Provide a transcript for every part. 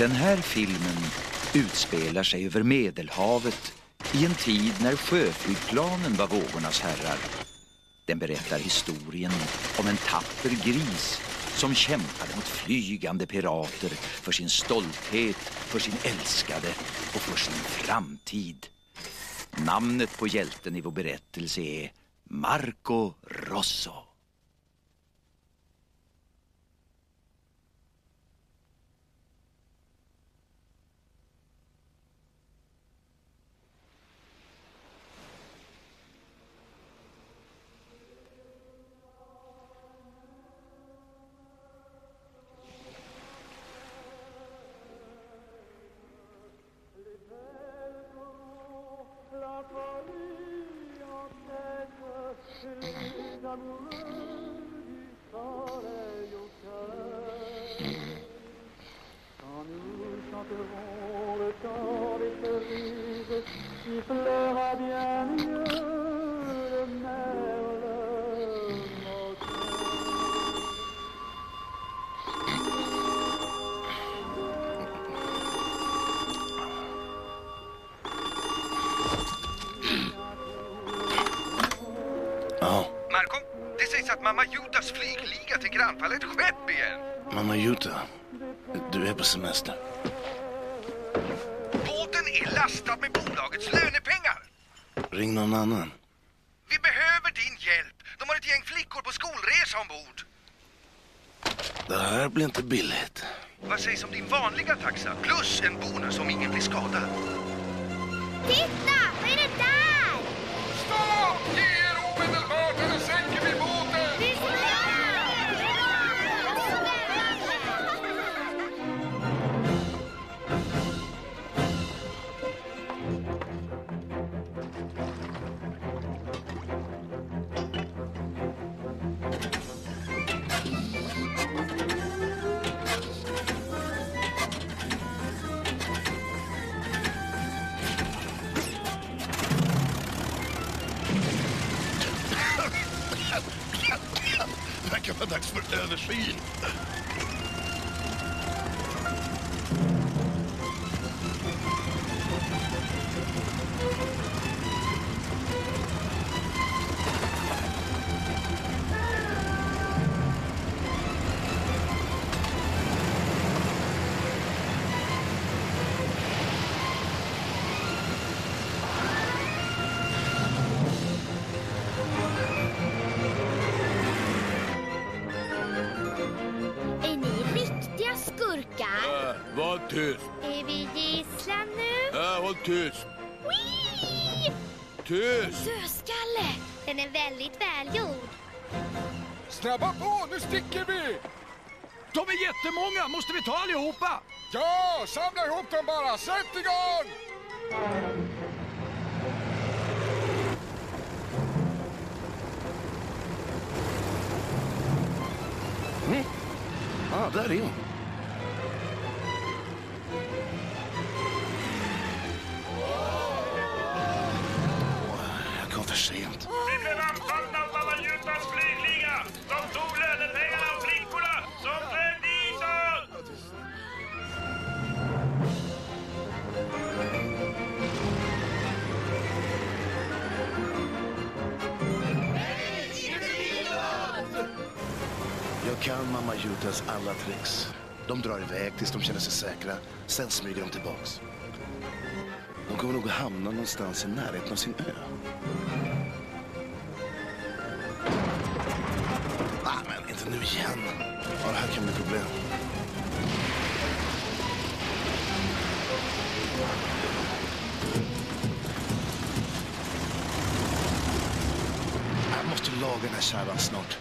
Den här filmen utspelar sig över Medelhavet i en tid när sjöflygplanen var vågornas herrar. Den berättar historien om en tapper gris som kämpade mot flygande pirater för sin stolthet, för sin älskade och för sin framtid. Namnet på hjälten i vår berättelse är Marco Rosso. Marco, det sägs att Mamma Jutas flygliga tänker anfalla ett skepp igen. Mamma Juta, du är på semester. Båten är lastad med bolagets lönepengar. Ring någon annan. Vi behöver din hjälp. De har ett gäng flickor på skolresa ombord. Det här blir inte billigt. Vad sägs om din vanliga taxa? Plus en bonus om ingen blir skadad. Titta! Vad är det där? Stopp! Ge er omedelbart eller sänker vi båten! Det är så Det verkar vara dags för översyn. Var tyst. Är vi gisslan nu? Håll tyst. Whee! Tyst. Dödskalle! Den är väldigt välgjord. Snabba på, nu sticker vi! De är jättemånga, måste vi ta allihopa? Ja, samla ihop dem bara, sätt igång! Där är hon. Jag kom för sent. Vi blev anfallna av Mamma Jutas flygliga. De tog lönepengarna av flickorna som drev dit oss. Jag kan Mamma Jutas alla tricks. De drar iväg tills de känner sig säkra. Sen smyger de tillbaks. De kommer nog att hamna någonstans i närheten av sin ö. Men inte nu igen. Ja, det här kan bli problem. Jag måste laga den här kärran snart.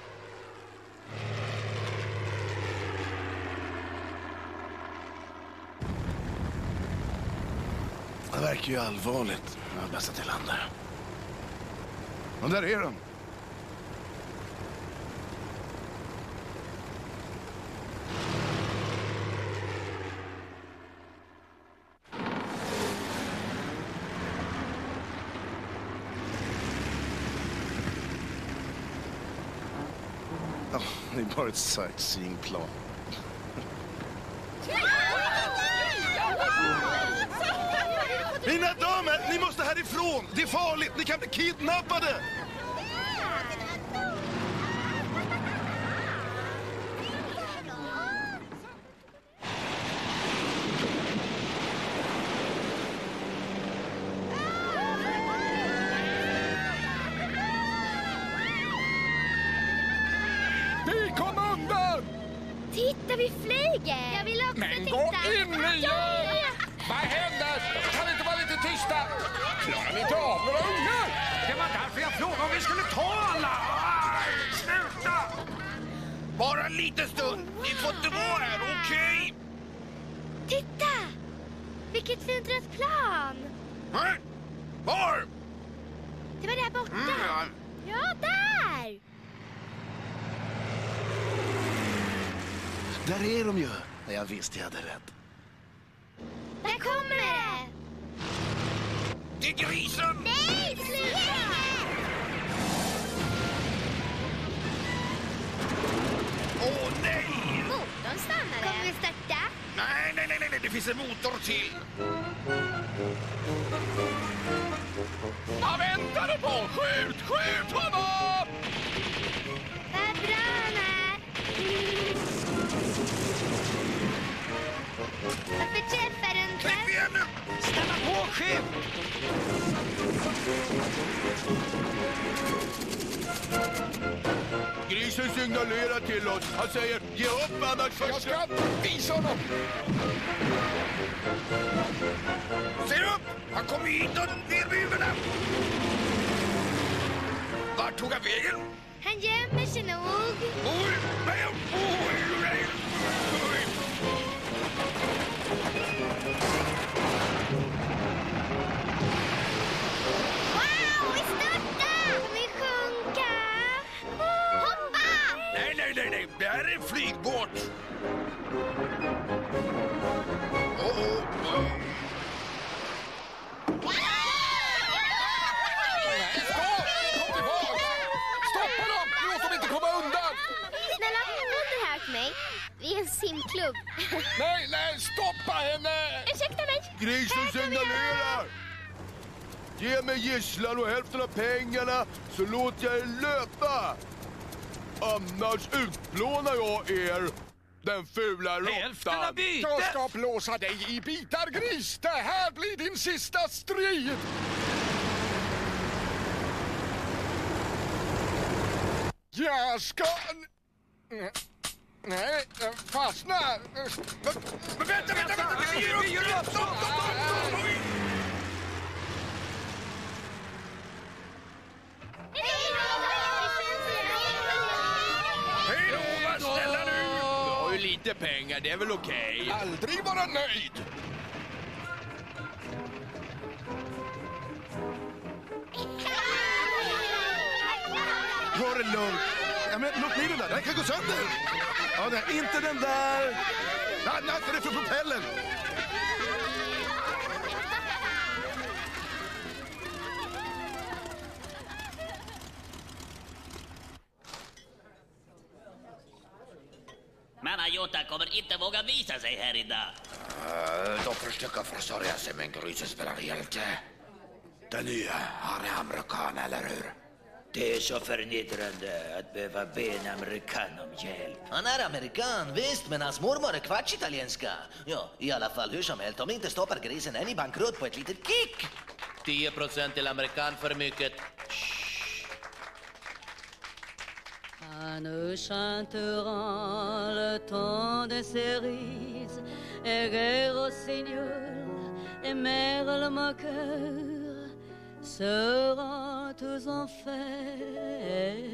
Det verkar ju allvarligt. Jag har bästa till hand där. Och där är de. Det är bara ett sightseeingplan. Mina damer, ni måste härifrån! Det är farligt, ni kan bli kidnappade! Vi kom undan! Titta, vi flyger! Jag vill också Men titta. gå in igen! Vad händer? Kan vi inte vara lite tysta? Klarar vi inte av några ungar? Det var därför jag frågade om vi skulle ta alla. Aj, sluta! Bara en liten stund. Ni får inte vara här, okej? Titta! Vilket fint rött plan! Var? Det var där borta. Ja, där! Där är de ju. Jag visste jag hade rätt. Där kommer det! Det är grisen! Nej, sluta! Åh, nej! Motorn stannade. Kommer vi starta? Nej, det finns en motor till. Vad väntar du på? Skjut honom! Vad bra han är. Varför träffar du inte? Klipp igen nu! Stanna på, skjut! Grisen signalerar till oss. Han säger, ge upp annars. Jag ska visa honom! Ser upp! Han kommer hitåt ner med huvudena! Vart tog han vägen? Han gömmer sig nog. Oj! Wow, vi startar! Kommer vi sjunka? Hoppa! Nej. Det här är en flygbåt. Stoppa dem! Låt dem inte komma undan! Snälla, låt här åt mig. Vi är en simklubb. Nej, stoppa henne! Ursäkta mig. Grisen signalerar. Ge mig gisslan och hälften av pengarna så låter jag er löpa. Annars utplånar jag er, den fula Hälften av råttan. bytet! Jag ska blåsa dig i bitar, gris! Det här blir din sista strid! Jag ska... Nej, fastna! Men vänta! Vi ger upp! Stopp! Hej då, var snälla nu! Du har ju lite pengar, det är väl okej. Aldrig vara nöjd! Ta det lugnt. Ja, men låt bli den där, den kan gå sönder. Ja, nej, inte den där. Nej, det är för propellen. Mamma Jota kommer inte våga visa sig här idag. De försöker försörja sig med en grysespelare hjälte. Den nya, han är amerikan, eller hur? Det är så förnedrande att behöva be en amerikan om hjälp. Han är amerikan, visst, men hans mormor är kvarts-italienska. Ja, i alla fall hur som helst, om inte stoppar grisen är ni bankrutt på ett litet kick. 10% till amerikan för mycket. À nous chanterons le temps des cerises, et guerre au Seigneur, et mère le moqueur, seront tous en fête.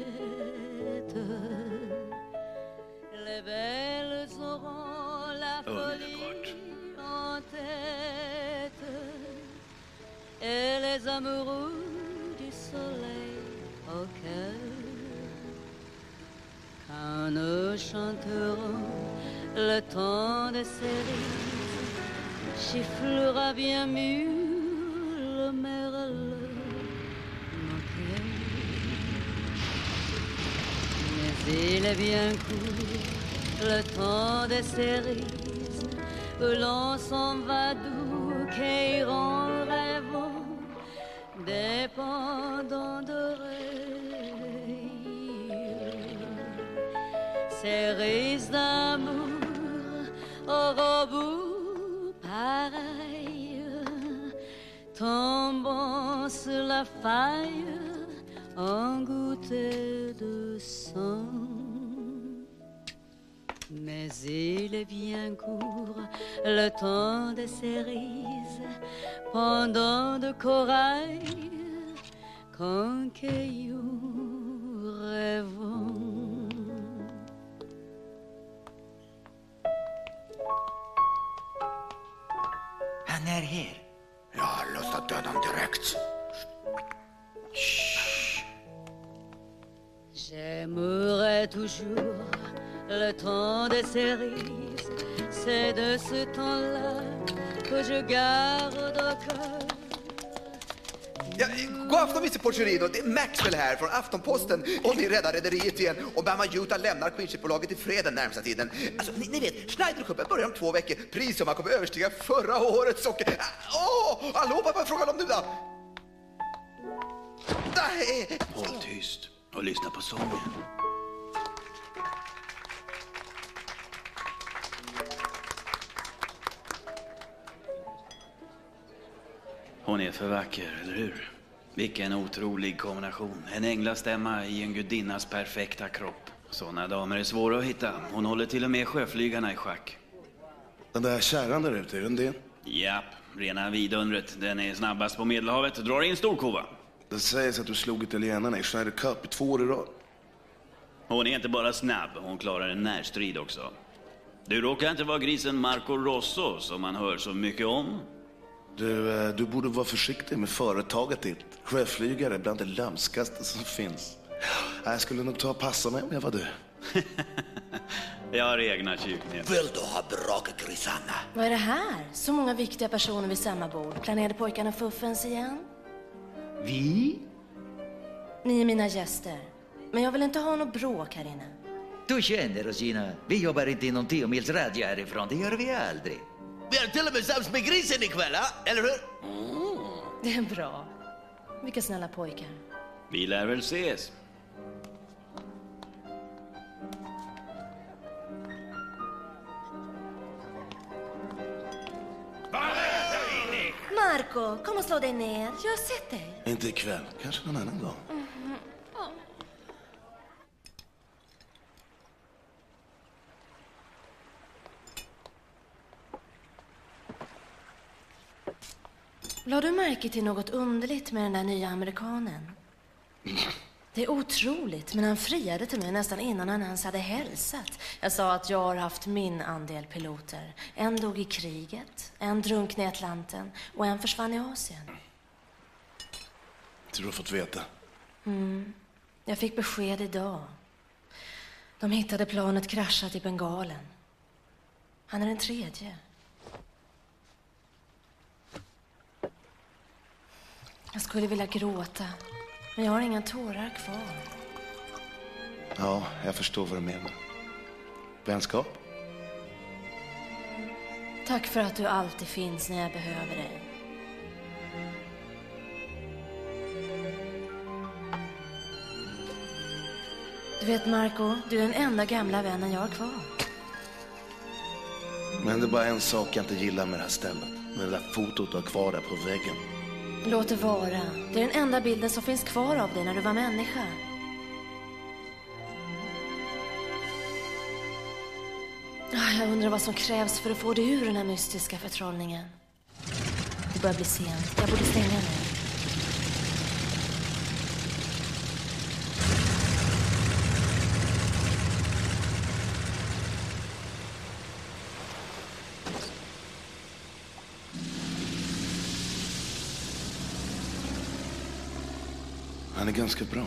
Les belles auront la folie en tête, et les amoureux du soleil au cœur. Quand nous chanterons le temps des cerises, chifflera bien mieux le merle moqueur. Mais il est bien court le temps des cerises, où l'on s'en va doux qui iront rêvant, dépendant de rire. Ces risques d'amour au rebout pareil, tombant sur la faille en gouttes de sang. Mais il est bien court le temps de cerises, pendant de corail, quand cailloux rêvant. Han är här. Jag har lust att döda honom direkt. J'aimerais toujours le temps des cerises. C'est de ce temps-là que je garde au cœur. Ja, god afton, Mr. Porcherino. Det är Maxwell här från Aftonposten. Och ni räddar rederiet igen. Och Bama Utah lämnar Queenship-bolaget i fred den närmsta tiden. Alltså, ni vet, Schneider-cupen börjar om 2 veckor. Prissumman kommer överstiga förra årets och... Hallå, vad frågar de nu då? Nej! Håll tyst och lyssna på sången. Hon är för vacker, eller hur? Vilken otrolig kombination. En änglastämma i en gudinnas perfekta kropp. Såna damer är svåra att hitta. Hon håller till och med sjöflygarna i schack. Den där kärran där ute, är den det? Japp, rena vidundret. Den är snabbast på Medelhavet. Drar in storkova. Det sägs att du slog italienarna i Schneider Cup i 2 år i rad. Hon är inte bara snabb, hon klarar en närstrid också. Du råkar inte vara grisen Marco Rosso som man hör så mycket om. Du borde vara försiktig med företaget ditt. Sjöflygare är bland det lömskaste som finns. Jag skulle nog ta och passa mig om jag var du. Jag har egna tjuvknep. Vill du ha bråk, grisarna? Vad är det här? Så många viktiga personer vid samma bord. Planerade pojkarna fuffens igen? Vi? Ni är mina gäster. Men jag vill inte ha något bråk här inne. Du känner oss, Gina. Vi jobbar inte inom 10 mils radie härifrån. Det gör vi aldrig. Vi är till och med sams med grisen ikväll, eller hur? Det är bra. Vilka snälla pojkar. Vi lär väl ses. Marco, kom och slå dig ner. Jag har sett dig. Inte ikväll, kanske någon annan gång. Lade du märke till något underligt med den där nya amerikanen? Det är otroligt, men han friade till mig nästan innan han ens hade hälsat. Jag sa att jag har haft min andel piloter. En dog i kriget, en drunknade i Atlanten och en försvann i Asien. Tror du har fått veta? Jag fick besked idag. De hittade planet kraschat i Bengalen. Han är den 3:e. Jag skulle vilja gråta, men jag har inga tårar kvar. Ja, jag förstår vad du menar. Vänskap? Tack för att du alltid finns när jag behöver dig. Du vet, Marco, du är den enda gamla vännen jag har kvar. Men det är bara en sak jag inte gillar med det här stället. Med det där fotot du har kvar där på väggen. Låt det vara. Det är den enda bilden som finns kvar av dig när du var människa. Jag undrar vad som krävs för att få dig ur den här mystiska förtrollningen. Det börjar bli sent. Jag borde stänga nu. Han är ganska bra.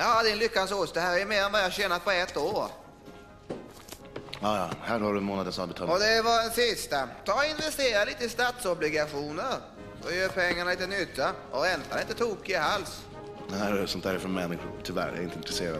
Ja, det är en lyckans ost. Det här är mer än vad jag tjänat på ett år. Ja, här har du en månadens avbetalning. Och det var en sista. Ta och investera lite i statsobligationer. Så gör pengarna lite nytta. Och räntan är inte tokig i hals. Nej, sånt där är för människor. Tyvärr, jag är inte intresserad.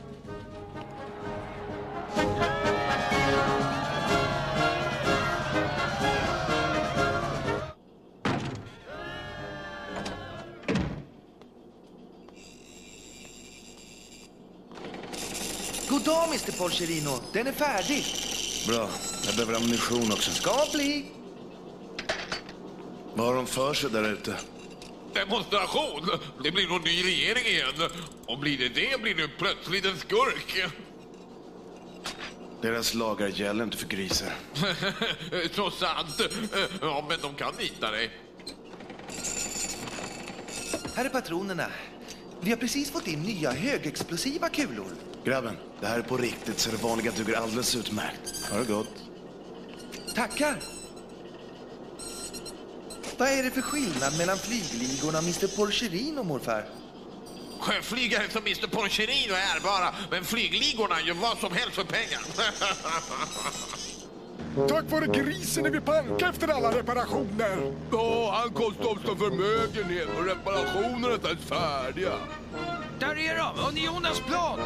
God dag, Mr. Polcherino. Den är färdig. Bra. Jag behöver ammunition också. Ska bli. Vad har de för sig där ute? Demonstration! Det blir någon ny regering igen. Och blir det blir det plötsligt en skurk. Deras lagar gäller inte för grisar. Så sant. Ja, men de kan nita dig. Här är patronerna. Vi har precis fått in nya högexplosiva kulor. Grabben, det här är på riktigt så det vanliga duger alldeles utmärkt. Har det gott? Tackar. Vad är det för skillnad mellan flygligorna och Mr. Polcherino, morfar? Flygare som Mr. Polcherino är bara, men flygligorna gör vad som helst för pengar. Tack vare grisen är vi panka efter alla reparationer. Ja, han kostar oss en förmögenhet och reparationerna är inte ens färdiga. Där är de! Unionens plan!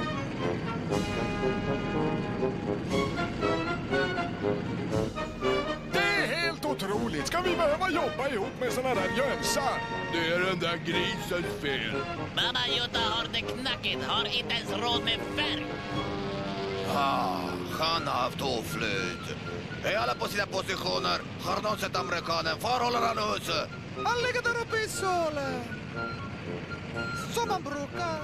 Det är helt otroligt. Ska vi behöva jobba ihop med såna där jönsar? Det är den där grisens fel. Mamma Jutta har det knackigt, har inte ens råd med färg. Han har haft oflyt. Är alla på sina positioner? Har någon sett amerikanen? Var håller han huset? Han ligger där uppe i solen. Som man brukar.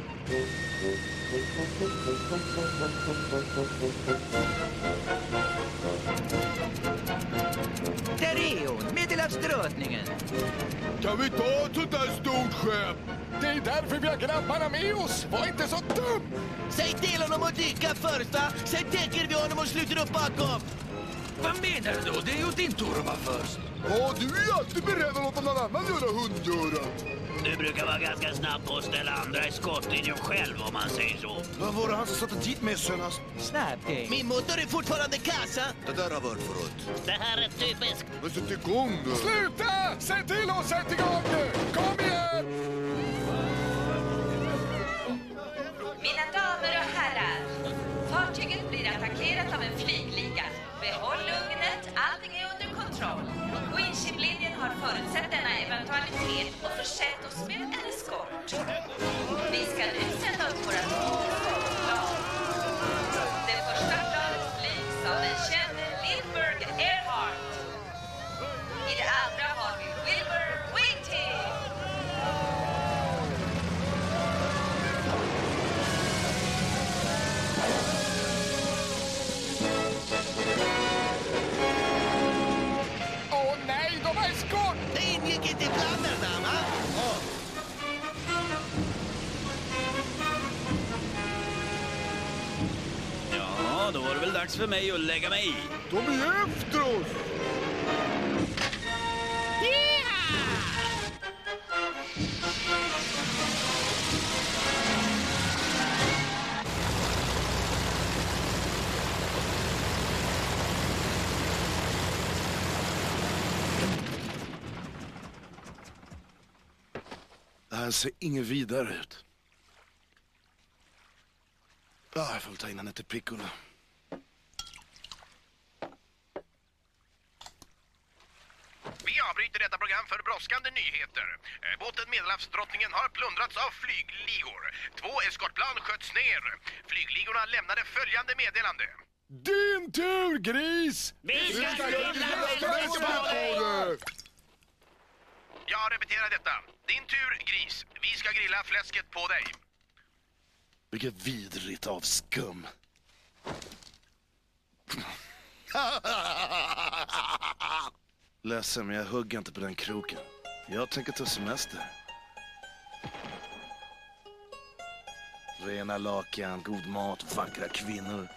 Där är hon, Medelhavsdrottningen. Kan vi ta ett sånt där stort skepp? Det är därför vi har grabbarna med oss. Var inte så dum! Säg till honom att dyka först, va? Sen täcker vi honom och sluter upp bakom. Vad menar du då? Det är ju din tur att vara först. Ja, du är alltid beredd att låta någon annan göra hundgöra. Du brukar vara ganska snabb på att ställa andra i skottlinjen själv, om man säger så. Vad var det han som satte dit med senast? Snabbgame. Min motor är fortfarande kassa. Det där har varit förut. Det här är typiskt. Men sätt igång då. Sluta! Säg till och sätt igång nu! Kom igen! Mina damer och herrar, fartyget blir attackerat av en flygliga. Behåll lugnet, allting är under kontroll. Winship-linjen har förutsett denna eventualitet och försett oss med en eskort. Vi ska nu sätta upp våra plan. Det första planet flygs av den kände Lindbergh Earhart. I det andra har vi Wilbur Wingting. Åh nej, de är skott! Det ingick inte i planerna, va? Ja, då var det väl dags för mig att lägga mig i. De är efter oss! Det här ser inget vidare ut. Ja, jag får väl ta in henne till Piccolo. Vi avbryter detta program för brådskande nyheter. Båten Medelhavsdrottningen har plundrats av flygligor. 2 eskortplan sköts ner. Flygligorna lämnade följande meddelande. Din tur, gris! Vi ska grilla fläsket på dig! Jag repeterar detta. Din tur, gris. Vi ska grilla fläsket på dig. Vilket vidrigt av skum. Ledsen, men jag hugger inte på den kroken. Jag tänker ta semester. Rena lakan, god mat, vackra kvinnor.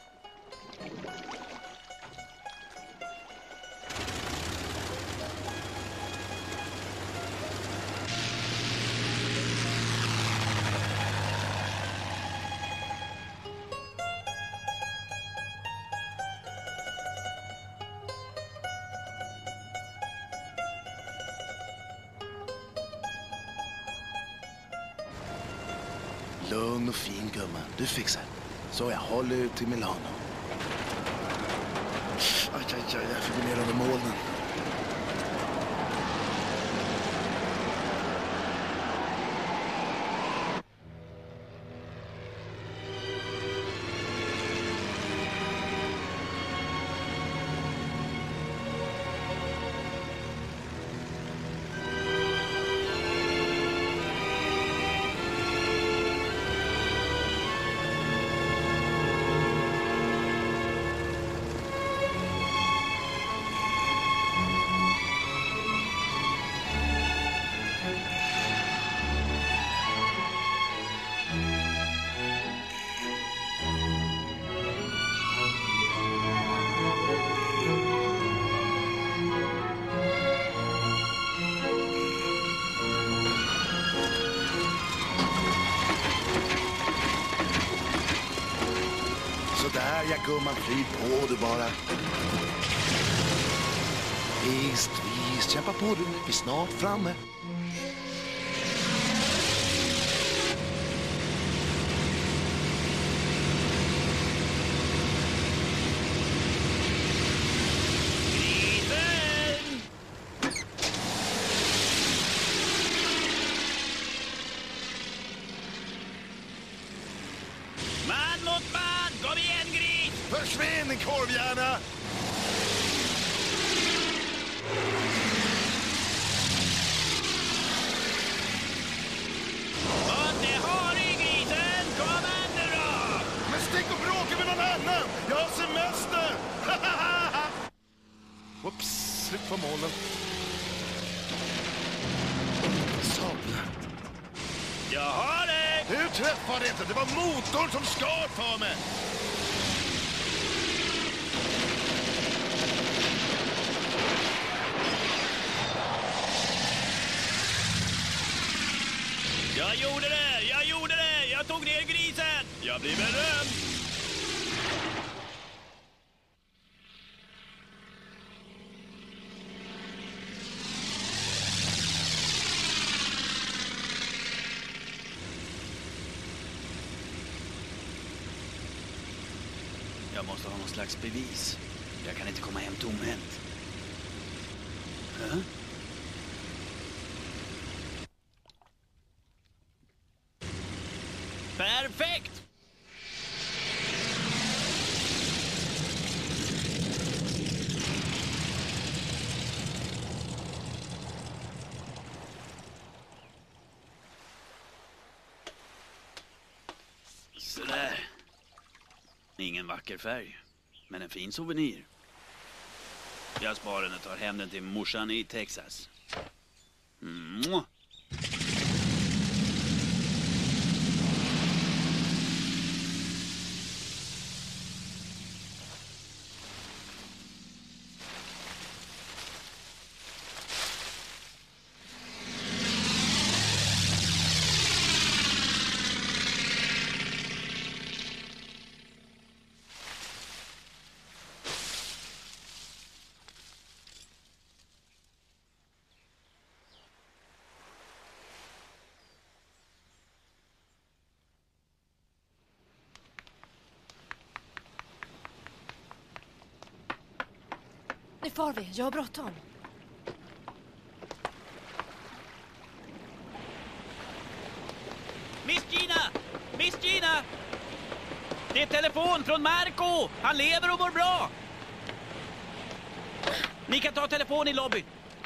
Lugn och fin, gumman. Du fixar. Så jag håller ut till Milano. Aj, jag får gå ner under molnen. Där, jag gumman, flyt på du bara. Visst, kämpa på du. Vi är snart framme. Grisen! Man mot man! Kom igen, gris! Försvinn, korvhjärna! Och det har du, grisen! Kom an nu då! Men stick och bråka med någon annan! Jag har semester! Whoops, slut på molnen. Sabla. Jag har det! Du träffade inte, det var motorn som skar på mig! Jag gjorde det! Jag tog ner grisen! Jag blir berömd! Jag måste ha någon slags bevis. Jag kan inte komma hem tomhänt. Perfekt! Sådär. Ingen vacker färg, men en fin souvenir. Jag sparar den och tar hem den till morsan i Texas. Mwah. Nu far vi, jag har bråttom. Miss Gina! Det är telefon från Marco! Han lever och mår bra! Ni kan ta telefon i lobbyn.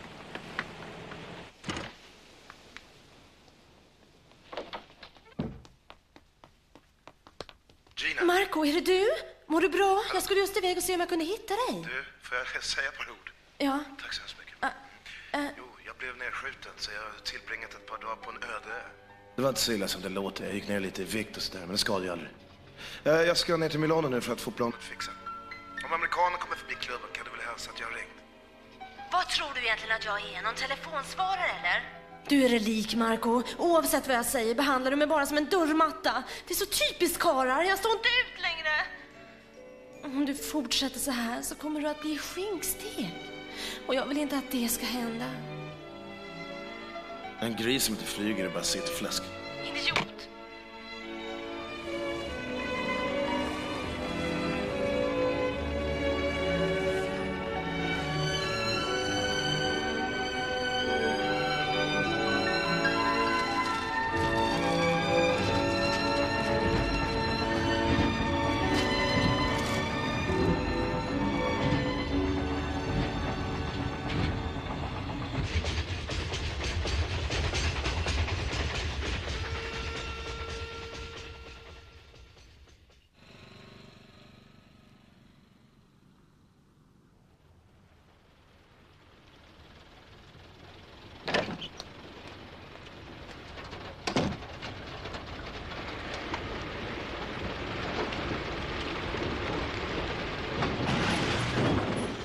Gina. Marco, är det du? Mår du bra? Jag skulle just iväg och se om jag kunde hitta dig. Du, får jag säga ett par ord? Ja. Tack så hemskt mycket. Jo, jag blev nedskjuten så jag har tillbringat ett par dagar på en öde. Det var inte så illa som det låter. Jag gick ner lite i vikt och sådär, men det skadade ju aldrig. Jag ska ner till Milano nu för att få planet fixat. Om amerikanen kommer förbi klubben kan du väl hälsa att jag har ringt. Vad tror du egentligen att jag är? Någon telefonsvarare eller? Du är relik, Marco. Oavsett vad jag säger behandlar du mig bara som en dörrmatta. Det är så typiskt karlar. Jag står inte ut längre. Om du fortsätter så här så kommer du att bli skinkstek. Och jag vill inte att det ska hända. En gris som inte flyger är bara sittfläsk. Idiot.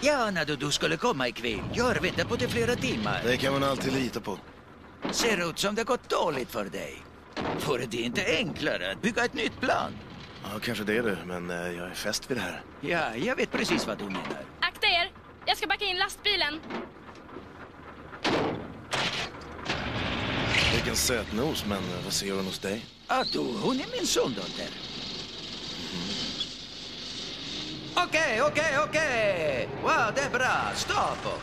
Ja, när du skulle komma ikväll. Gör vi inte på det flera timmar. Det kan man alltid lita på. Ser ut som det gått dåligt för dig. Vore det inte enklare att bygga ett nytt plan? Ja, kanske det är det, men jag är fäst vid det här. Ja, jag vet precis vad du menar. Akta er! Jag ska backa in lastbilen. Vilken sötnos, men vad ser hon hos dig? Hon är min sondotter. Okej. Wow, det är bra. Stopp.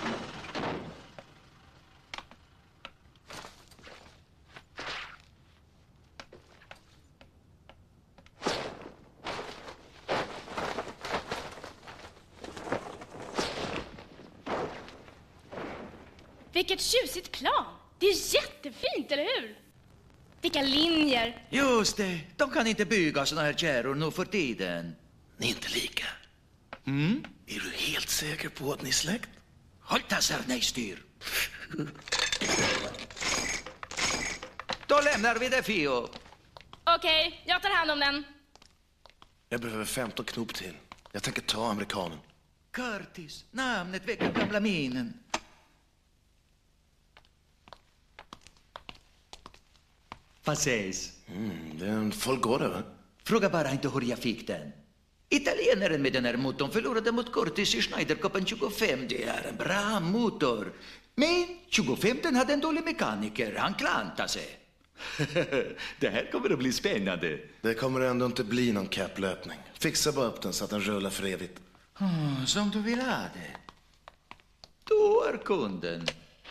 Vilket tjusigt plan. Det är jättefint, eller hur? Vilka linjer. Just det. De kan inte bygga såna här kärror nu för tiden. Ni är inte lika. Är du helt säker på att ni är släkt? Håll tassarna i styr. Då lämnar vi det, Fio. Okej, jag tar hand om den. Jag behöver 15 knop till. Jag tänker ta amerikanen. Curtis, namnet väcker gamla minnen. Vad sägs? Det är en Folgore, va? Fråga bara inte hur jag fick den. Italienaren med den här motorn förlorade mot Curtis i Schneiderkoppen 25. Det är en bra motor. Men 25 den hade en dålig mekaniker. Han klantade sig. Det här kommer att bli spännande. Det kommer ändå inte bli någon kapplöpning. Fixa bara upp den så att den rullar för evigt. Som du vill ha det. Då är kunden.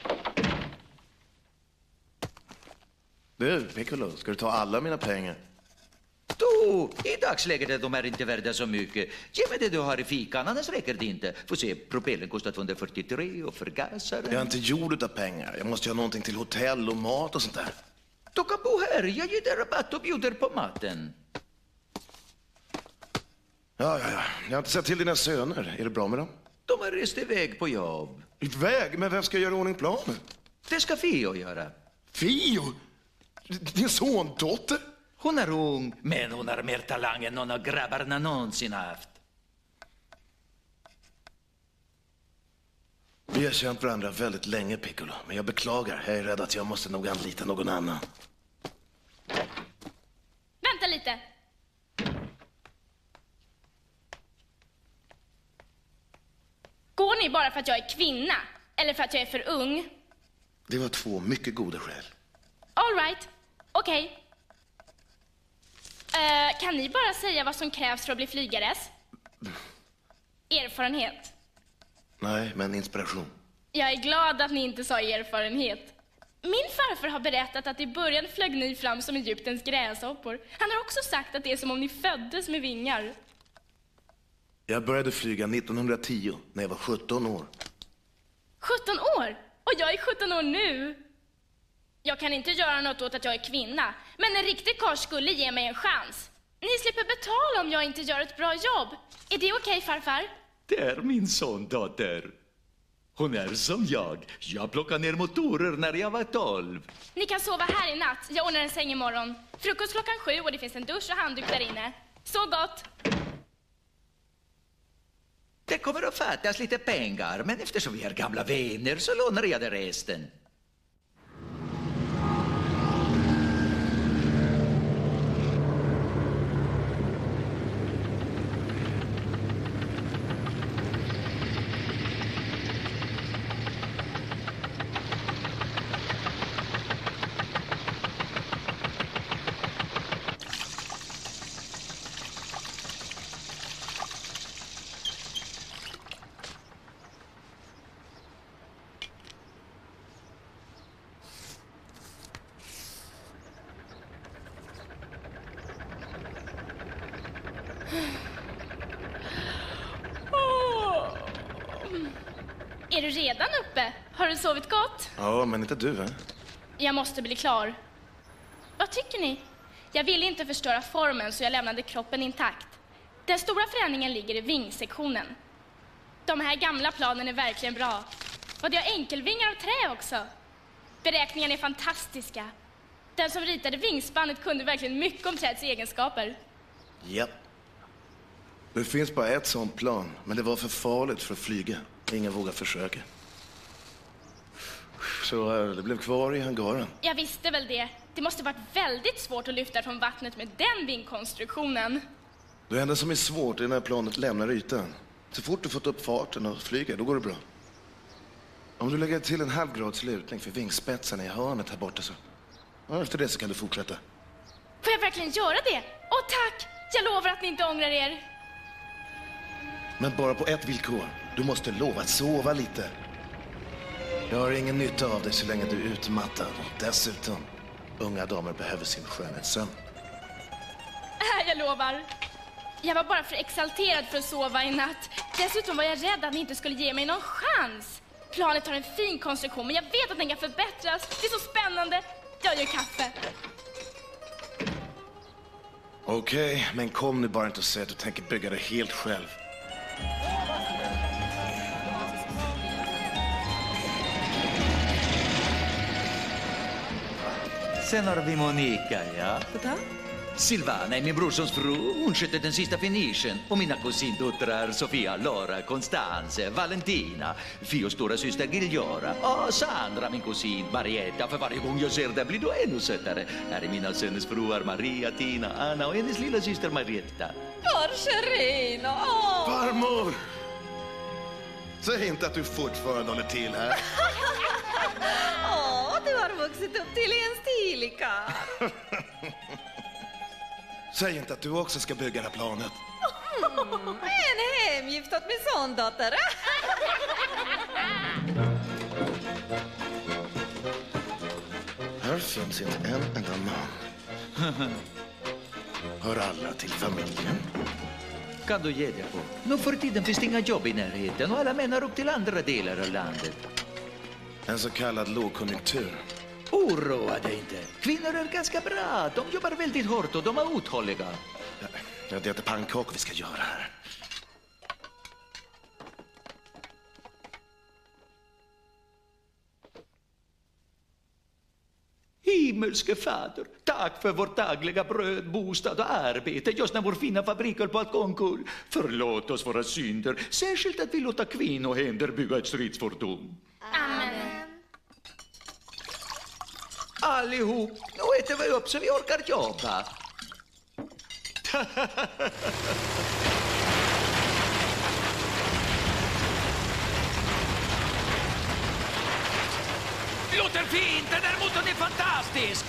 Du, Piccolo, ska du ta alla mina pengar? Då, i dagsläget är de här inte värda så mycket. Ge mig det du har i fikan, annars räcker det inte. Får se, propellen kostar 243 och förgasaren. Jag är inte gjord av pengar. Jag måste ha någonting till hotell och mat och sånt där. Du kan bo här. Jag ger dig rabatt och bjuder på maten. Ja. Jag har inte sett till dina söner. Är det bra med dem? De har rest iväg på jobb. Iväg? Men vem ska göra ordning planen? Det ska Fio göra. Fio? Din sondotter? Hon är ung, men hon har mer talang än någon av grabbarna någonsin haft. Vi har känt varandra väldigt länge, Piccolo. Men jag beklagar. Jag är rädd att jag måste nog anlita någon annan. Vänta lite. Går ni bara för att jag är kvinna? Eller för att jag är för ung? Det var 2 mycket goda skäl. All right. Okej. Kan ni bara säga vad som krävs för att bli flygares? Erfarenhet. Nej, men inspiration. Jag är glad att ni inte sa erfarenhet. Min farfar har berättat att i början flög ni fram som Egyptens gräshoppor. Han har också sagt att det är som om ni föddes med vingar. Jag började flyga 1910 när jag var 17 år. 17 år? Och jag är 17 år nu. Jag kan inte göra något åt att jag är kvinna, men en riktig karl skulle ge mig en chans. Ni slipper betala om jag inte gör ett bra jobb. Är det okej, farfar? Det är min sondotter. Hon är som jag. Jag plockade ner motorer när jag var 12. Ni kan sova här i natt. Jag ordnar en säng imorgon. Frukost klockan 7 och det finns en dusch och handduk där inne. Så gott! Det kommer att fattas lite pengar, men eftersom vi är gamla vänner så lånar jag det resten. Är du redan uppe? Har du sovit gott? Ja, men inte du, va? Jag måste bli klar. Vad tycker ni? Jag ville inte förstöra formen så jag lämnade kroppen intakt. Den stora förändringen ligger i vingsektionen. De här gamla planen är verkligen bra. Och det har enkelvingar av trä också. Beräkningarna är fantastiska. Den som ritade vingspannet kunde verkligen mycket om träds egenskaper. Japp. Det finns bara ett sånt plan, men det var för farligt för att flyga. Ingen vågar försöka. Så det blev kvar i hangaren. Jag visste väl det. Det måste varit väldigt svårt att lyfta från vattnet med den vingkonstruktionen. Det enda som är svårt är när planet lämnar ytan. Så fort du fått upp farten och flyger, då går det bra. Om du lägger till en halvgrads lutning för vingspetsarna i hörnet här borta så... Ja, efter det så kan du fortsätta. Får jag verkligen göra det? Åh, tack! Jag lovar att ni inte ångrar er. Men bara på ett villkor. Du måste lova att sova lite. Jag har ingen nytta av det så länge du är utmattad. Dessutom, unga damer behöver sin skönhetssömn. Jag lovar. Jag var bara för exalterad för att sova i natt. Dessutom var jag rädd att ni inte skulle ge mig någon chans. Planet har en fin konstruktion, men jag vet att den kan förbättras. Det är så spännande. Jag gör kaffe. Okej, men kom nu bara inte och säg att du tänker bygga det helt själv. Sen har vi Monica, ja. Silvana är min brorsons fru. Hon skötte den sista finishen. Och mina kusindöttrar Sofia, Laura, Constance, Valentina, Fios stora syster Giljora och Sandra, min kusin Marietta. För varje gång jag ser det blir du ännu sötare. Här är mina söners fruar Maria, Tina, Anna och hennes lilla syster Marietta. Porcherino! Farmor! Säg inte att du fortfarande håller till här. Du har vuxit upp till en stilig karl. Säg inte att du också ska bygga det här planet. En hemgift åt min sondotter. Här finns inte en enda man. Hör alla till familjen? Kan du ge dig på? Nu för tiden finns det inga jobb i närheten och alla män har åkt till andra delar av landet. En så kallad lågkonjunktur. Oroa dig inte. Kvinnor är ganska bra. De jobbar väldigt hårt och de är uthålliga. Ja, det är inte pannkakor vi ska göra här. Himmelske fader, tack för vårt dagliga bröd, bostad och arbete just när vår fina fabrik höll på att gå omkull. Förlåt oss våra synder, särskilt att vi låter kvinnohänder bygga ett stridsfordon. Amen. Allihop, nu äter vi upp så vi orkar jobba. Låter fint, den där motorn är fantastisk.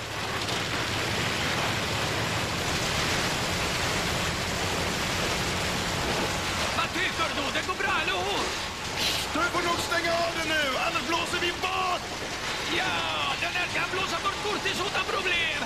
Vad tycker du? Det går bra, eller hur? Du får nog stänga av det nu, annars blåser vi bort! Ja, den här kan blåsa bort Kurtis utan problem.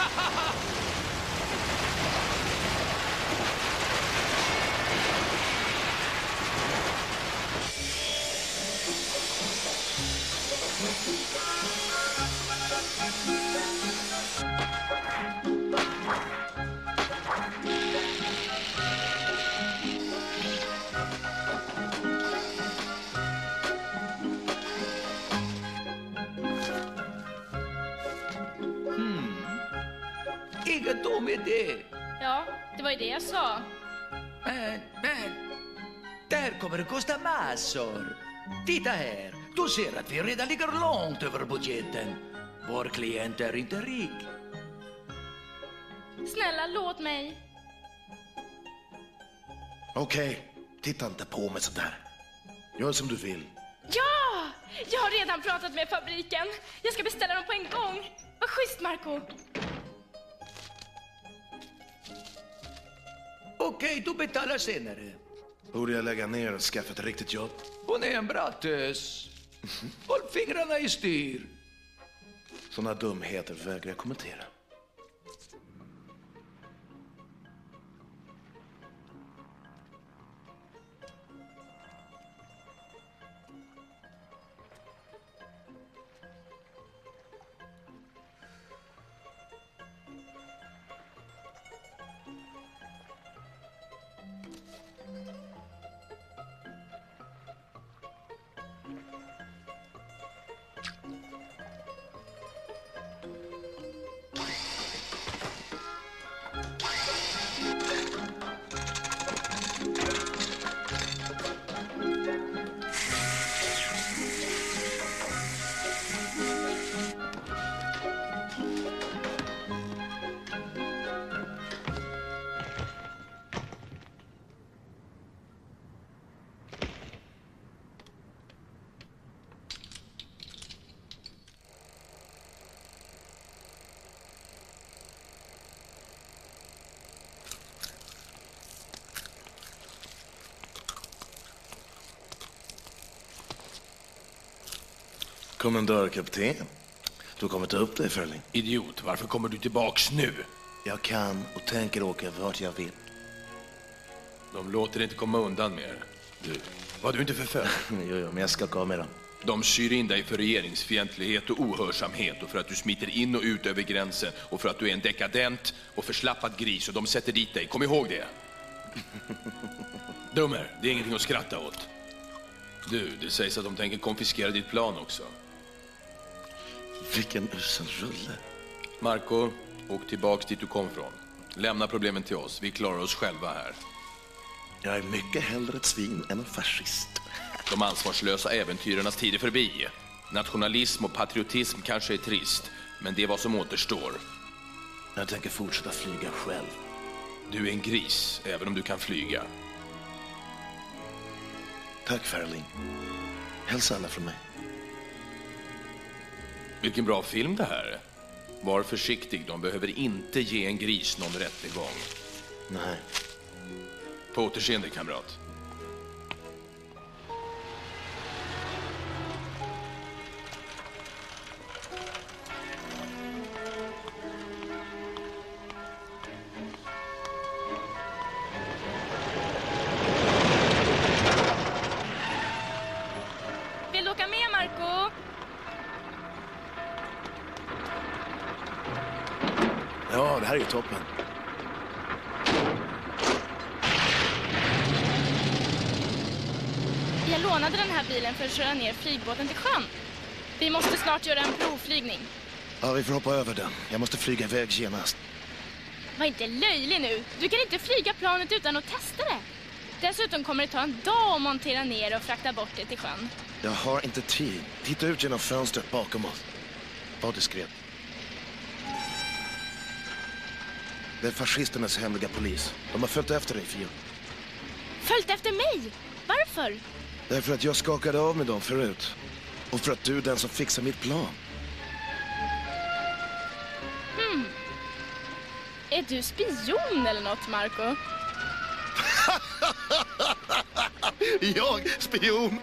Ingen dum idé. Ja, det var ju det jag sa. Men, det här kommer att kosta massor. Titta här, du ser att vi redan ligger långt över budgeten. Vår klient är inte rik. Snälla, låt mig. Okej, titta inte på mig sådär. Gör som du vill. Ja! Jag har redan pratat med fabriken. Jag ska beställa dem på en gång. Vad schysst, Marco. Okej, du betalar senare. Borde jag lägga ner och skaffa ett riktigt jobb? Hon är en bra tös. Håll fingrarna i styr. Såna dumheter vägrar jag kommentera. Kommendörkapten. Du kommer ta upp dig, Färling. Idiot, varför kommer du tillbaks nu? Jag kan och tänker åka vart jag vill. De låter inte komma undan mer. Du, var du inte förföljd? jo, men jag ska komma med dem. De syr in dig för regeringsfientlighet och ohörsamhet och för att du smiter in och ut över gränsen och för att du är en dekadent och förslappad gris och de sätter dit dig. Kom ihåg det. Dummer, det är ingenting att skratta åt. Du, det sägs att de tänker konfiskera ditt plan också. Vilken usel rulle. Marco, åk tillbaks dit du kom från. Lämna problemen till oss, vi klarar oss själva här. Jag är mycket hellre ett svin än en fascist. De ansvarslösa äventyrarnas tid är förbi. Nationalism och patriotism kanske är trist, men det är vad som återstår. Jag tänker fortsätta flyga själv. Du är en gris, även om du kan flyga. Tack, Färling. Hälsa alla från mig. Vilken bra film det här är. Var försiktig, de behöver inte ge en gris någon rättegång. Nej. På återseende, kamrat. Vill du åka med, Marco? Ja, det här är ju toppen. Jag lånade den här bilen för att köra ner flygbåten till sjön. Vi måste snart göra en provflygning. Ja, vi får hoppa över den. Jag måste flyga iväg genast. Var inte löjlig nu. Du kan inte flyga planet utan att testa det. Dessutom kommer det ta en dag att montera ner och frakta bort det till sjön. Jag har inte tid. Titta ut genom fönstret bakom oss. Var diskret. Det är fascisternas hemliga polis. De har följt efter dig, Fio. Följt efter mig? Varför? Därför att jag skakade av med dem förut. Och för att du är den som fixar mitt plan. Är du spion eller något, Marco? Jag? Spion?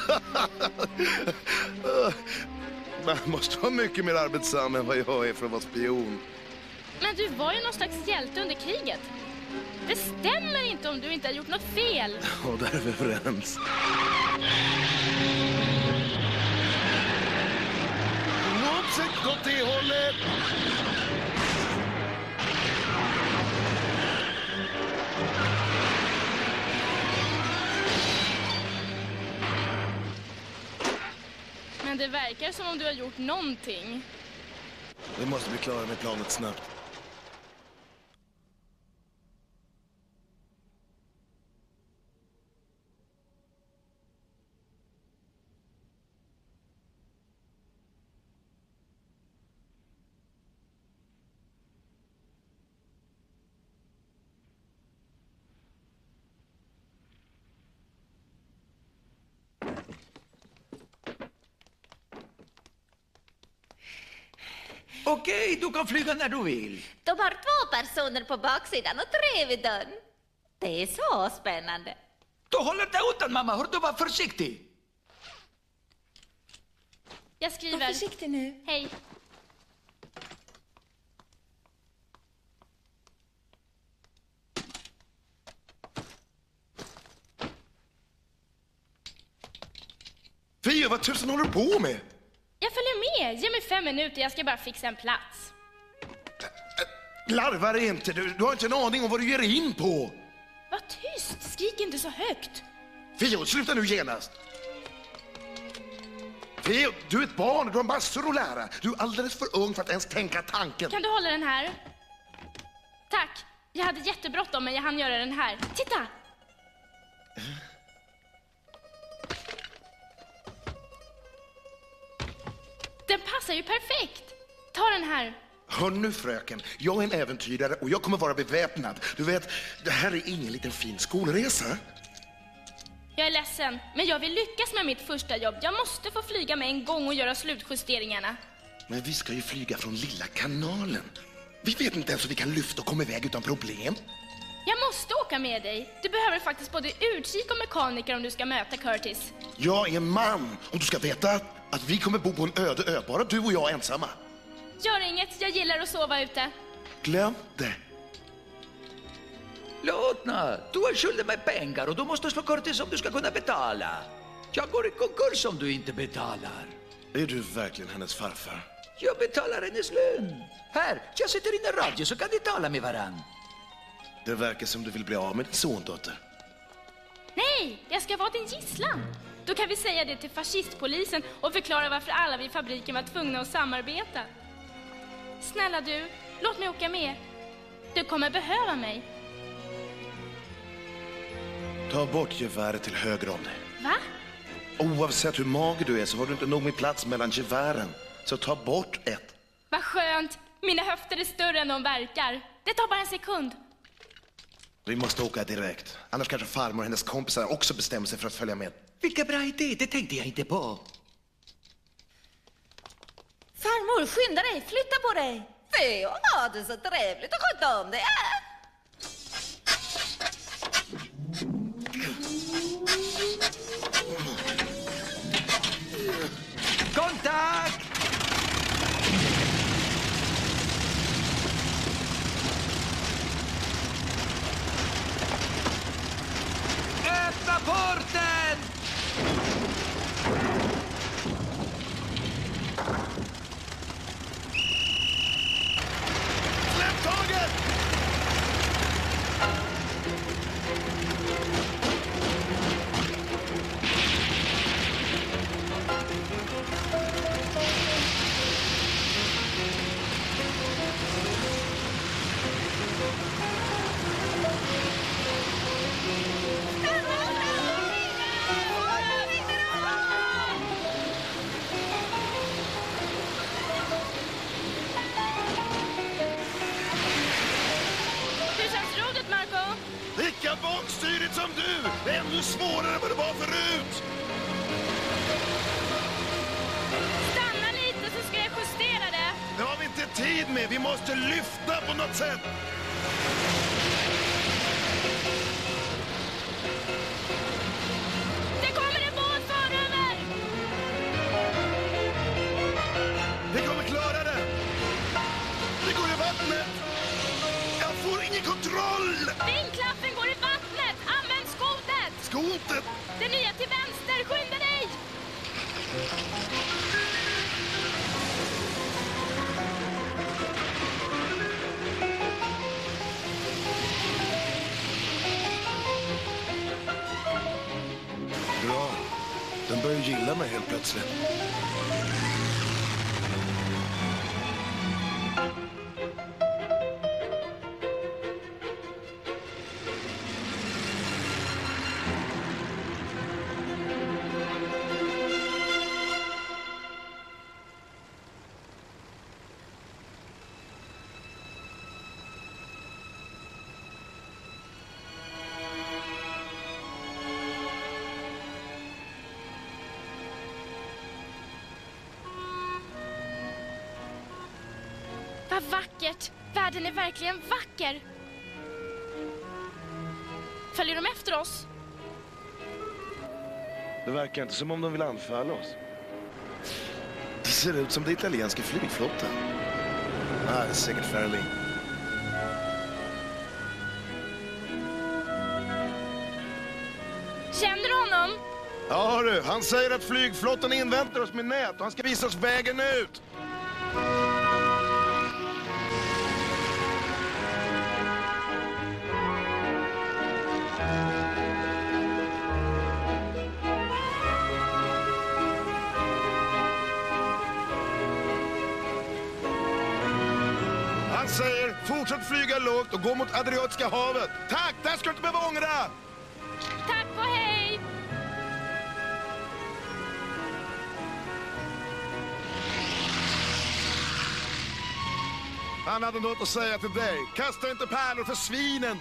Man måste vara mycket mer arbetsam än vad jag är för att vara spion. Men du var ju någon slags hjälte under kriget. Det stämmer inte om du inte har gjort något fel. Och där är vi överens. Uppsikt åt det hållet! Men det verkar som om du har gjort någonting. Vi måste bli klara med planet snabbt. Okej, du kan flyga när du vill. De har 2 personer på baksidan och 3 vid dörren. Det är så spännande. Du håller dig utan, mamma. Hör du, var försiktig. Jag skriver. Var försiktig nu. Hej. Fia, vad tusen håller du på med? Jag följer med. Ge mig 5 minuter. Jag ska bara fixa en plats. Larvar inte. Du har inte en aning om vad du ger in på. Var tyst. Skrik inte så högt. Fio, sluta nu genast. Fio, du är ett barn. Du har massor att lära. Du är alldeles för ung för att ens tänka tanken. Kan du hålla den här? Tack. Jag hade jättebråttom, men jag hann göra den här. Titta! Den passar ju perfekt. Ta den här. Hör nu, fröken. Jag är en äventyrare och jag kommer vara beväpnad. Du vet, det här är ingen liten fin skolresa. Jag är ledsen, men jag vill lyckas med mitt första jobb. Jag måste få flyga med en gång och göra slutjusteringarna. Men vi ska ju flyga från Lilla kanalen. Vi vet inte ens om vi kan lyfta och komma iväg utan problem. Jag måste åka med dig. Du behöver faktiskt både utkik och mekaniker om du ska möta Curtis. Jag är en man och du ska veta Att vi kommer bo på en öde ö, bara du och jag ensamma. Gör inget, jag gillar att sova ute. Glöm det. Låtna, du har skyldigt mig pengar och du måste slå kortis om du ska kunna betala. Jag går i konkurs om du inte betalar. Är du verkligen hennes farfar? Jag betalar hennes lön. Här, jag sätter in en radio så kan ni tala med varann. Det verkar som du vill bli av med din sondotter. Nej, jag ska vara din gisslan. Då kan vi säga det till fascistpolisen och förklara varför alla vid fabriken var tvungna att samarbeta. Snälla du, låt mig åka med. Du kommer behöva mig. Ta bort geväret till höger om dig. Va? Oavsett hur mager du är så har du inte nog med plats mellan gevären. Så ta bort ett. Vad skönt. Mina höfter är större än de verkar. Det tar bara en sekund. Vi måste åka direkt. Annars kanske farmor och hennes kompisar också bestämmer sig för att följa med. Vilka bra idé, det tänkte jag inte på. Farmor, skynda dig, flytta på dig. Fy, hon har det så trevligt och sköta om dig. Kontakt! Öppna porten! Släpp taget! Hur känns rodet, Marco? Lika bångstyrigt som du! Det är ännu svårare än vad det var förut! Stanna lite så ska jag justera det. Det har vi inte tid med. Vi måste lyfta på något sätt. Det kommer en båt föröver! Vi kommer klara det. Det går i vattnet. Jag får ingen kontroll. Vindklaffen går i vattnet! Använd skotet! Skotet? Det nya till vänster, skynda dig! Bra. Den börjar gilla mig helt plötsligt. Vad vackert! Världen är verkligen vacker! Följer de efter oss? Det verkar inte som om de vill anfalla oss. Det ser ut som det italienska flygflottan. Det är säkert Fairley. Känner du honom? Ja du, han säger att flygflottan inväntar oss med nät och han ska visa oss vägen ut. Han säger, fortsätt flyga lågt och gå mot Adriatiska havet. Tack, där ska du inte behöva ångra! Tack och hej! Han hade något att säga till dig. Kasta inte pärlor för svinen!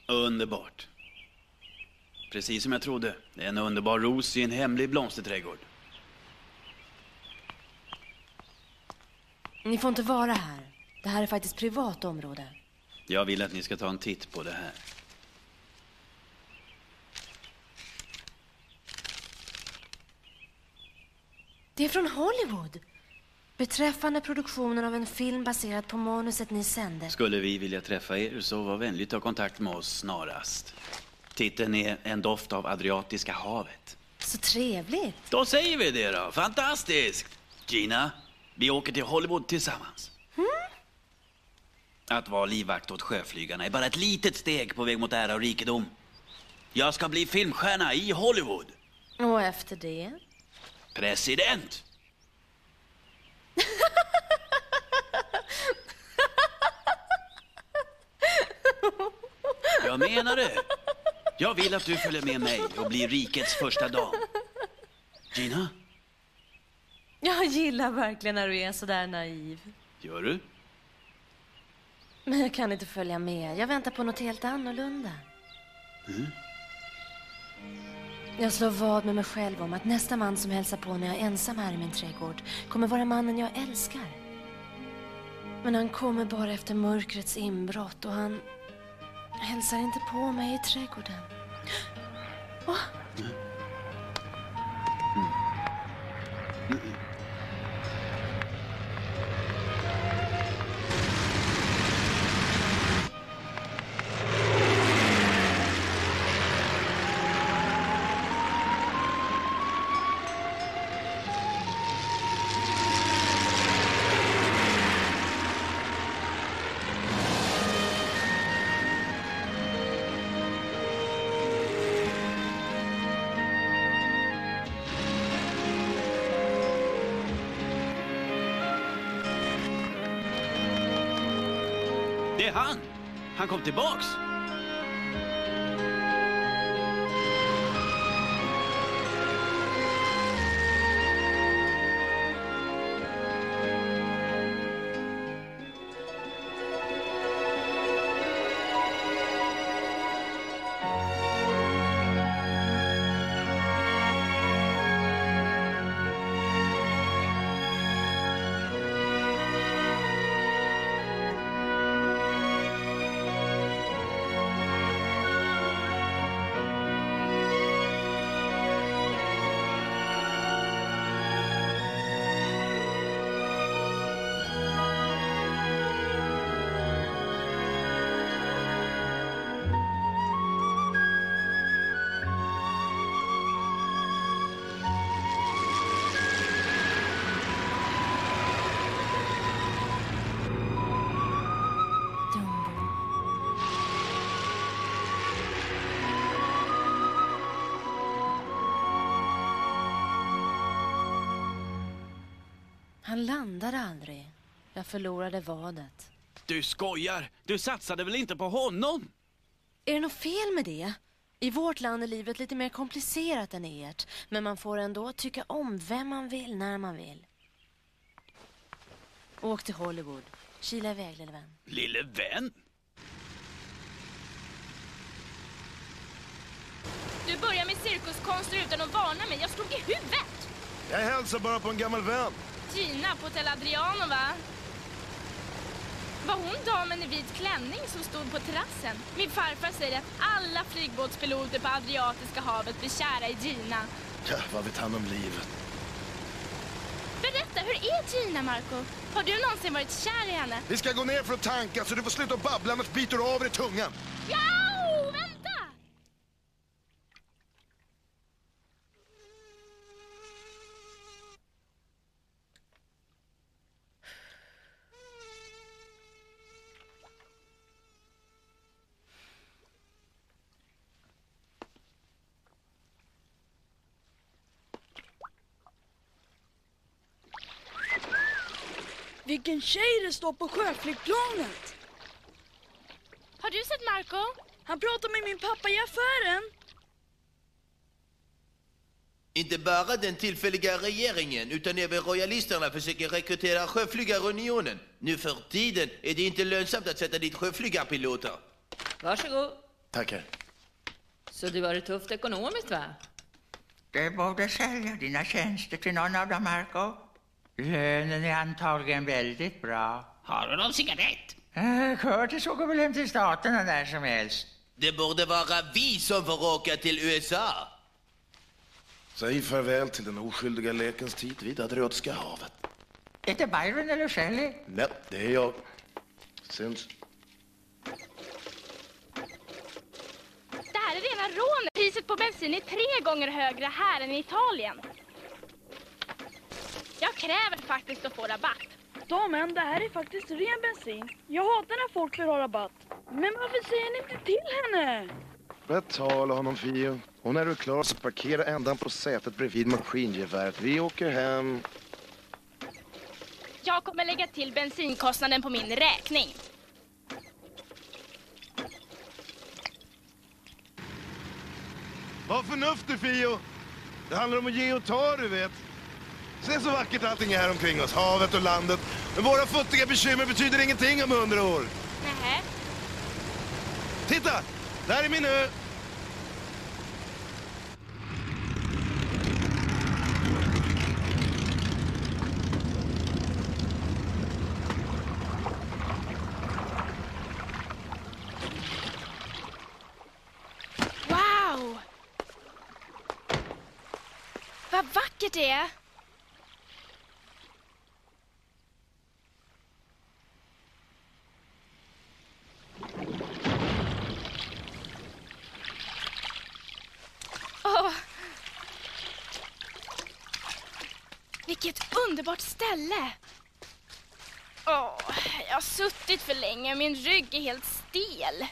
Underbart. Precis som jag trodde. Det är en underbar ros i en hemlig blomsterträdgård. Ni får inte vara här. Det här är faktiskt privat område. Jag vill att ni ska ta en titt på det här. Det är från Hollywood. Beträffande produktionen av en film baserad på manuset ni sände. Skulle vi vilja träffa er så var vänligt ta kontakt med oss snarast. Titeln är En doft av Adriatiska havet. Så trevligt. Då säger vi det då. Fantastiskt. Gina, vi åker till Hollywood tillsammans. Att vara livvakt åt sjöflygarna är bara ett litet steg på väg mot ära och rikedom. Jag ska bli filmstjärna i Hollywood. Och efter det? President. Jag menar det. Jag vill att du följer med mig och blir rikets första dam. Gina? Jag gillar verkligen när du är så där naiv. Gör du? Men jag kan inte följa med. Jag väntar på något helt annorlunda. Jag slår vad med mig själv om att nästa man som hälsar på när jag är ensam här i min trädgård kommer vara mannen jag älskar. Men han kommer bara efter mörkrets inbrott och han hälsar inte på mig i trädgården. Åh! Det är han! Han kom tillbaks! Han landade aldrig. Jag förlorade vadet. Du skojar! Du satsade väl inte på honom? Är det något fel med det? I vårt land är livet lite mer komplicerat än ert. Men man får ändå tycka om vem man vill när man vill. Åk till Hollywood. Kila iväg, lille vän. Lille vän? Du börjar med cirkuskonster utan att varna mig. Jag slog i huvudet. Jag hälsar bara på en gammal vän. Gina på Hotel Adriano, va? Var hon damen i vit klänning som stod på terrassen? Min farfar säger att alla flygbåtspiloter på Adriatiska havet blir kära i Gina. Ja, vad vet han om livet? Berätta, hur är Gina, Marco? Har du någonsin varit kär i henne? Vi ska gå ner för att tanka så du får sluta babbla, annars biter du av dig tungan. Ja, vänta! Vilken tjej det står på sjöflygplanet! Har du sett Marco? Han pratar med min pappa i affären. Inte bara den tillfälliga regeringen utan även royalisterna försöker rekrytera sjöflygarunionen. Nu för tiden är det inte lönsamt att sätta dit sjöflygarpiloter. Varsågod. Tackar. Så du har det tufft ekonomiskt, va? Du borde sälja dina tjänster till någon av dem, Marco. Lönen är antagligen väldigt bra. Har du någon cigarett? Curtis åker väl hem till staterna när som helst. Det borde vara vi som får åka till USA. Säg farväl till den oskyldiga lekens tid vid Adriatiska havet. Är det Byron eller Shelley? Nej, det är jag. Syns. Det här är rena rån. Priset på bensin är 3 gånger högre här än i Italien. Jag kräver faktiskt att få rabatt. Damen, det här är faktiskt ren bensin. Jag hatar när folk vill ha rabatt. Men varför säger ni inte till henne? Betala honom, Fio. Och när du är klar så parkera ändan på sätet bredvid maskingeväret. Vi åker hem. Jag kommer lägga till bensinkostnaden på min räkning. Var förnuftig, Fio. Det handlar om att ge och ta, du vet. Se så vackert allting är här omkring oss, havet och landet. Men våra futtiga bekymmer betyder ingenting om 100 år. Nähä. Titta! Där är min ö. Wow! Vad vackert det är. Vilket underbart ställe! Jag har suttit för länge och min rygg är helt stel.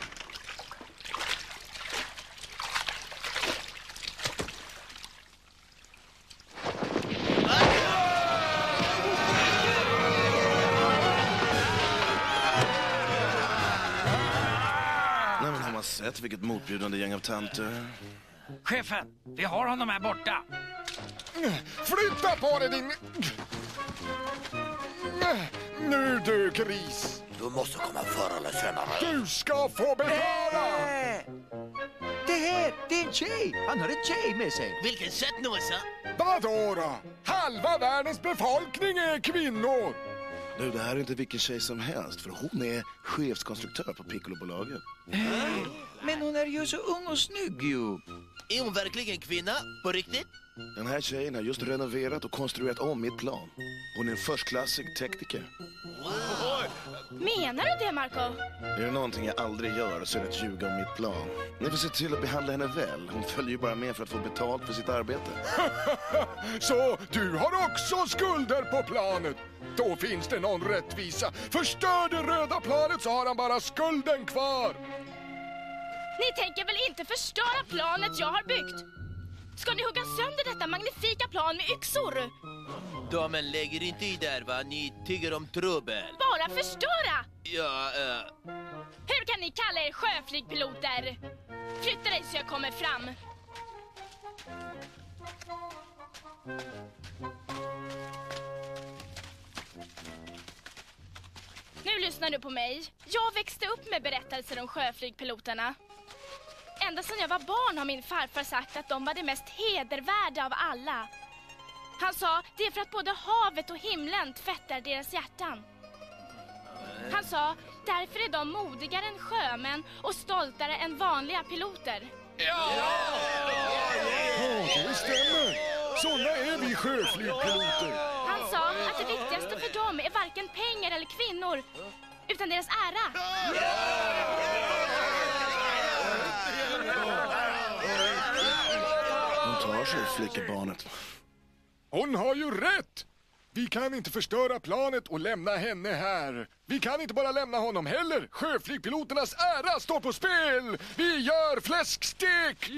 Nej, men har man sett vilket motbjudande gäng av tanter? Chefen, vi har honom här borta. Flytta på dig din... Nu du gris. Du måste komma förr eller senare. Du ska få betala! Det är en tjej. Han har en tjej med sig. Vilken söt nosa. Vadå då? Halva världens befolkning är kvinnor. Du, det här är inte vilken tjej som helst, för hon är chefskonstruktör på Piccolo-bolaget. Men hon är ju så ung och snygg ju. Är hon verkligen kvinna? På riktigt? Den här tjejen har just renoverat och konstruerat om mitt plan. Hon är en förstklassig tekniker. Menar du det, Marco? Är det någonting jag aldrig gör så är det att ljuga om mitt plan. Ni får se till att behandla henne väl. Hon följer ju bara med för att få betalt för sitt arbete. Så du har också skulder på planet? Då finns det någon rättvisa. Förstör det röda planet så har han bara skulden kvar. Ni tänker väl inte förstöra planet jag har byggt? Ska ni hugga sönder detta magnifika plan med yxor? Damen lägger inte i där, va? Ni tycker om trubbel. Bara förstöra! Ja, Hur kan ni kalla er sjöflygpiloter? Flytta dig så jag kommer fram. Nu lyssnar du på mig. Jag växte upp med berättelser om sjöflygpiloterna. Ända sedan jag var barn har min farfar sagt att de var det mest hedervärda av alla. Han sa, det är för att både havet och himlen tvättar deras hjärtan. Han sa, därför är de modigare än sjömän och stoltare än vanliga piloter. Ja, det stämmer. Såna är vi sjöflygpiloter. Han sa att det viktigaste för dem är varken pengar eller kvinnor, utan deras ära. Hon tar sig, flickebarnet. Hon har ju rätt. Vi kan inte förstöra planet och lämna henne här. Vi kan inte bara lämna honom heller. Sjöflygpiloternas ära står på spel. Vi gör fläskstek!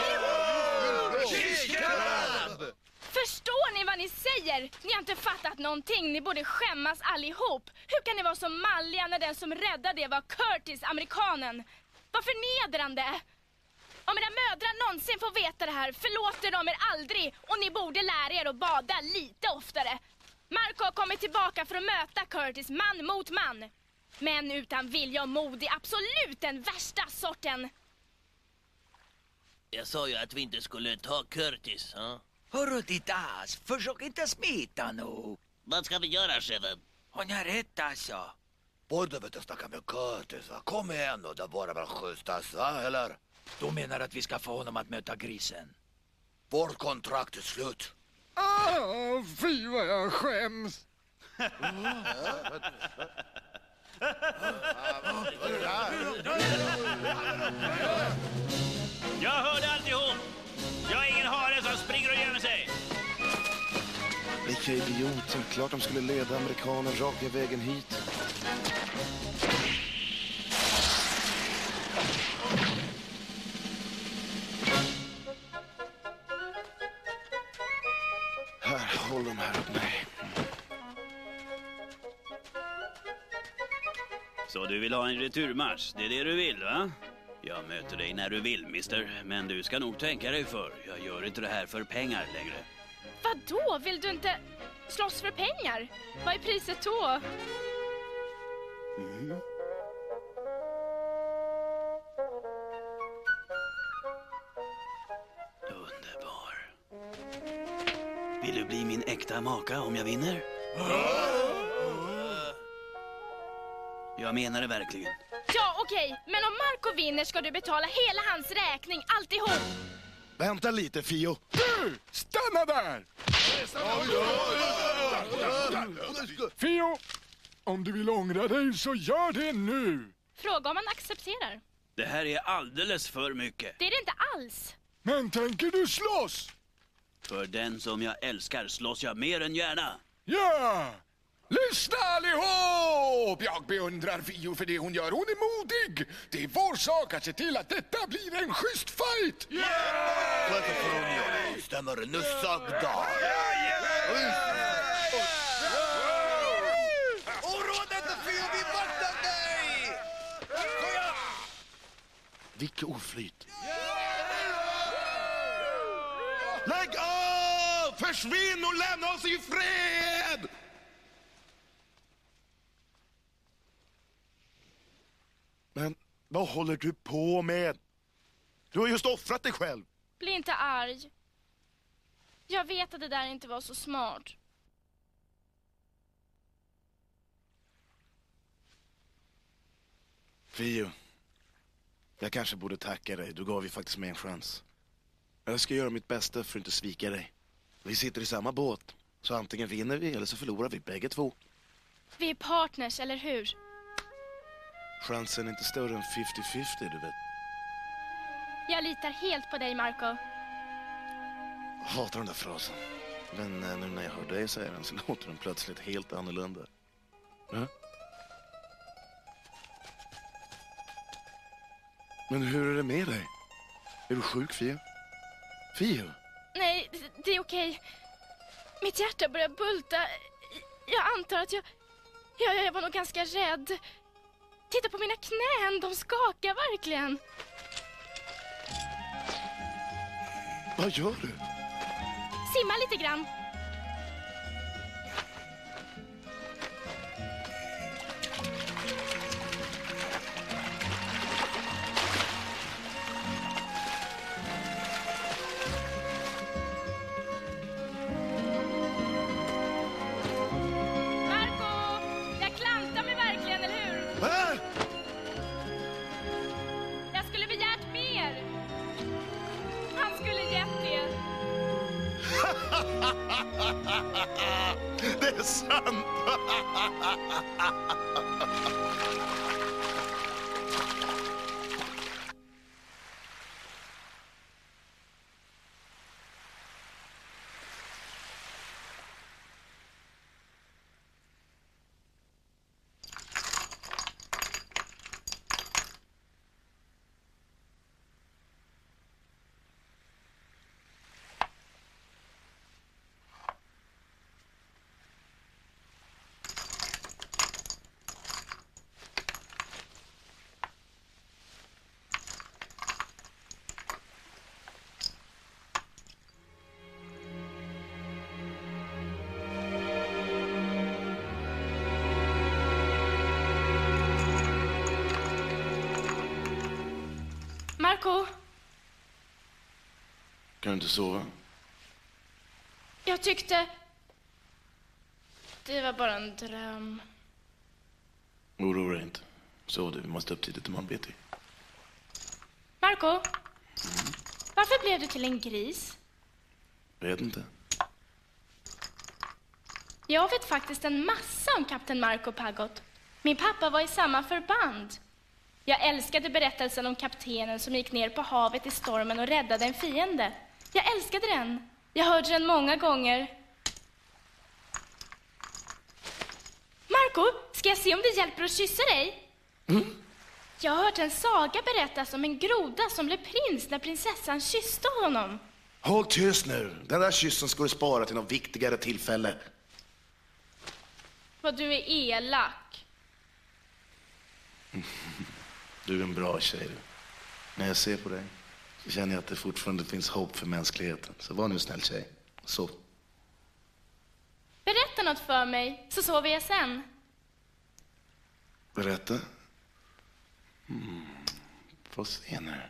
Förstår ni vad ni säger? Ni har inte fattat någonting. Ni borde skämmas allihop. Hur kan ni vara så malliga när den som räddade det var Curtis, amerikanen? Vad förnedrande! Om era mödrar någonsin får veta det här förlåter de er aldrig. Och ni borde lära er att bada lite oftare. Marco har kommit tillbaka för att möta Curtis man mot man. Män utan vilja och mod är absolut den värsta sorten. Jag sa ju att vi inte skulle ta Curtis, ha? Hörru Titas, försök inte smita nu. Vad ska vi göra, chefen? Hon har rätt alltså. Borde vi inte snacka med Curtis, va? Kom igen nu, det vore väl schysst, alltså, eller? Du menar att vi ska få honom att möta grisen? Vårt kontrakt är slut. Fy vad jag skäms. Jag hörde alltihop. Jag är ingen hare som springer och gömmer sig. Vilka idioter. Klart de skulle leda amerikaner raka vägen hit. Här, håll dem här åt mig. Så du vill ha en returmatch? Det är det du vill, va? Jag möter dig när du vill, mister. Men du ska nog tänka dig för. Jag gör inte det här för pengar längre. Vadå? Vill du inte slåss för pengar? Vad är priset då? Mm. Underbar. Vill du bli min äkta maka om jag vinner? Jag menar det verkligen. Ja, okej. Men om Marco vinner ska du betala hela hans räkning, alltihop. Vänta lite, Fio. Du, stanna där! Fio, om du vill ångra dig så gör det nu. Fråga om man accepterar. Det här är alldeles för mycket. Det är det inte alls. Men tänker du slåss? För den som jag älskar slåss jag mer än gärna. Ja! Lyssna allihop! Jag beundrar Fio för det hon gör. Hon är modig. Det är vår sak att se till att detta blir en schysst fight. Stämmer nu sagda. Oroa dig inte, Fio, vi vaktar dig! Vilka oflyt. Lägg av! Försvinn och lämna oss i fred! Men vad håller du på med? Du har just offrat dig själv. Bli inte arg. Jag vet att det där inte var så smart. Fio, jag kanske borde tacka dig. Du gav ju faktiskt mig en chans. Jag ska göra mitt bästa för att inte svika dig. Vi sitter i samma båt. Så antingen vinner vi eller så förlorar vi bägge två. Vi är partners, eller hur? Chansen är inte större än 50-50, du vet. Jag litar helt på dig, Marco. Jag hatar den där frasen. Men nu när jag hör dig säga den så låter den plötsligt helt annorlunda. Ja? Men hur är det med dig? Är du sjuk, Fio? Fio? Nej, det är okej. Mitt hjärta börjar bulta. Jag antar att jag var nog ganska rädd. Titta på mina knän, de skakar verkligen. Vad gör du? Simma lite grann. Marco, jag klantar mig verkligen, eller hur? Jag skulle begärt mer. Han skulle gett det. Det är sant! Marco, Kan du inte sova? jag tyckte... Det var bara en dröm. Oroa dig inte. Så du, vi måste upp tidigt imorgon bitti. Marco, varför blev du till en gris? Vet inte. Jag vet faktiskt en massa om kapten Marco Pagott. Min pappa var i samma förband. Jag älskade berättelsen om kaptenen som gick ner på havet i stormen och räddade en fiende. Jag älskade den. Jag hörde den många gånger. Marco, ska jag se om det hjälper att kyssa dig? Jag har hört en saga berättas om en groda som blev prins när prinsessan kysste honom. Håll tyst nu. Den där kyssen ska du spara till något viktigare tillfälle. Vad du är elak. Du är en bra tjej. Du. När jag ser på dig så känner jag att det fortfarande finns hopp för mänskligheten. Så var nu en snäll tjej. Så. Berätta något för mig, så sover jag sen. Berätta. Får se nu.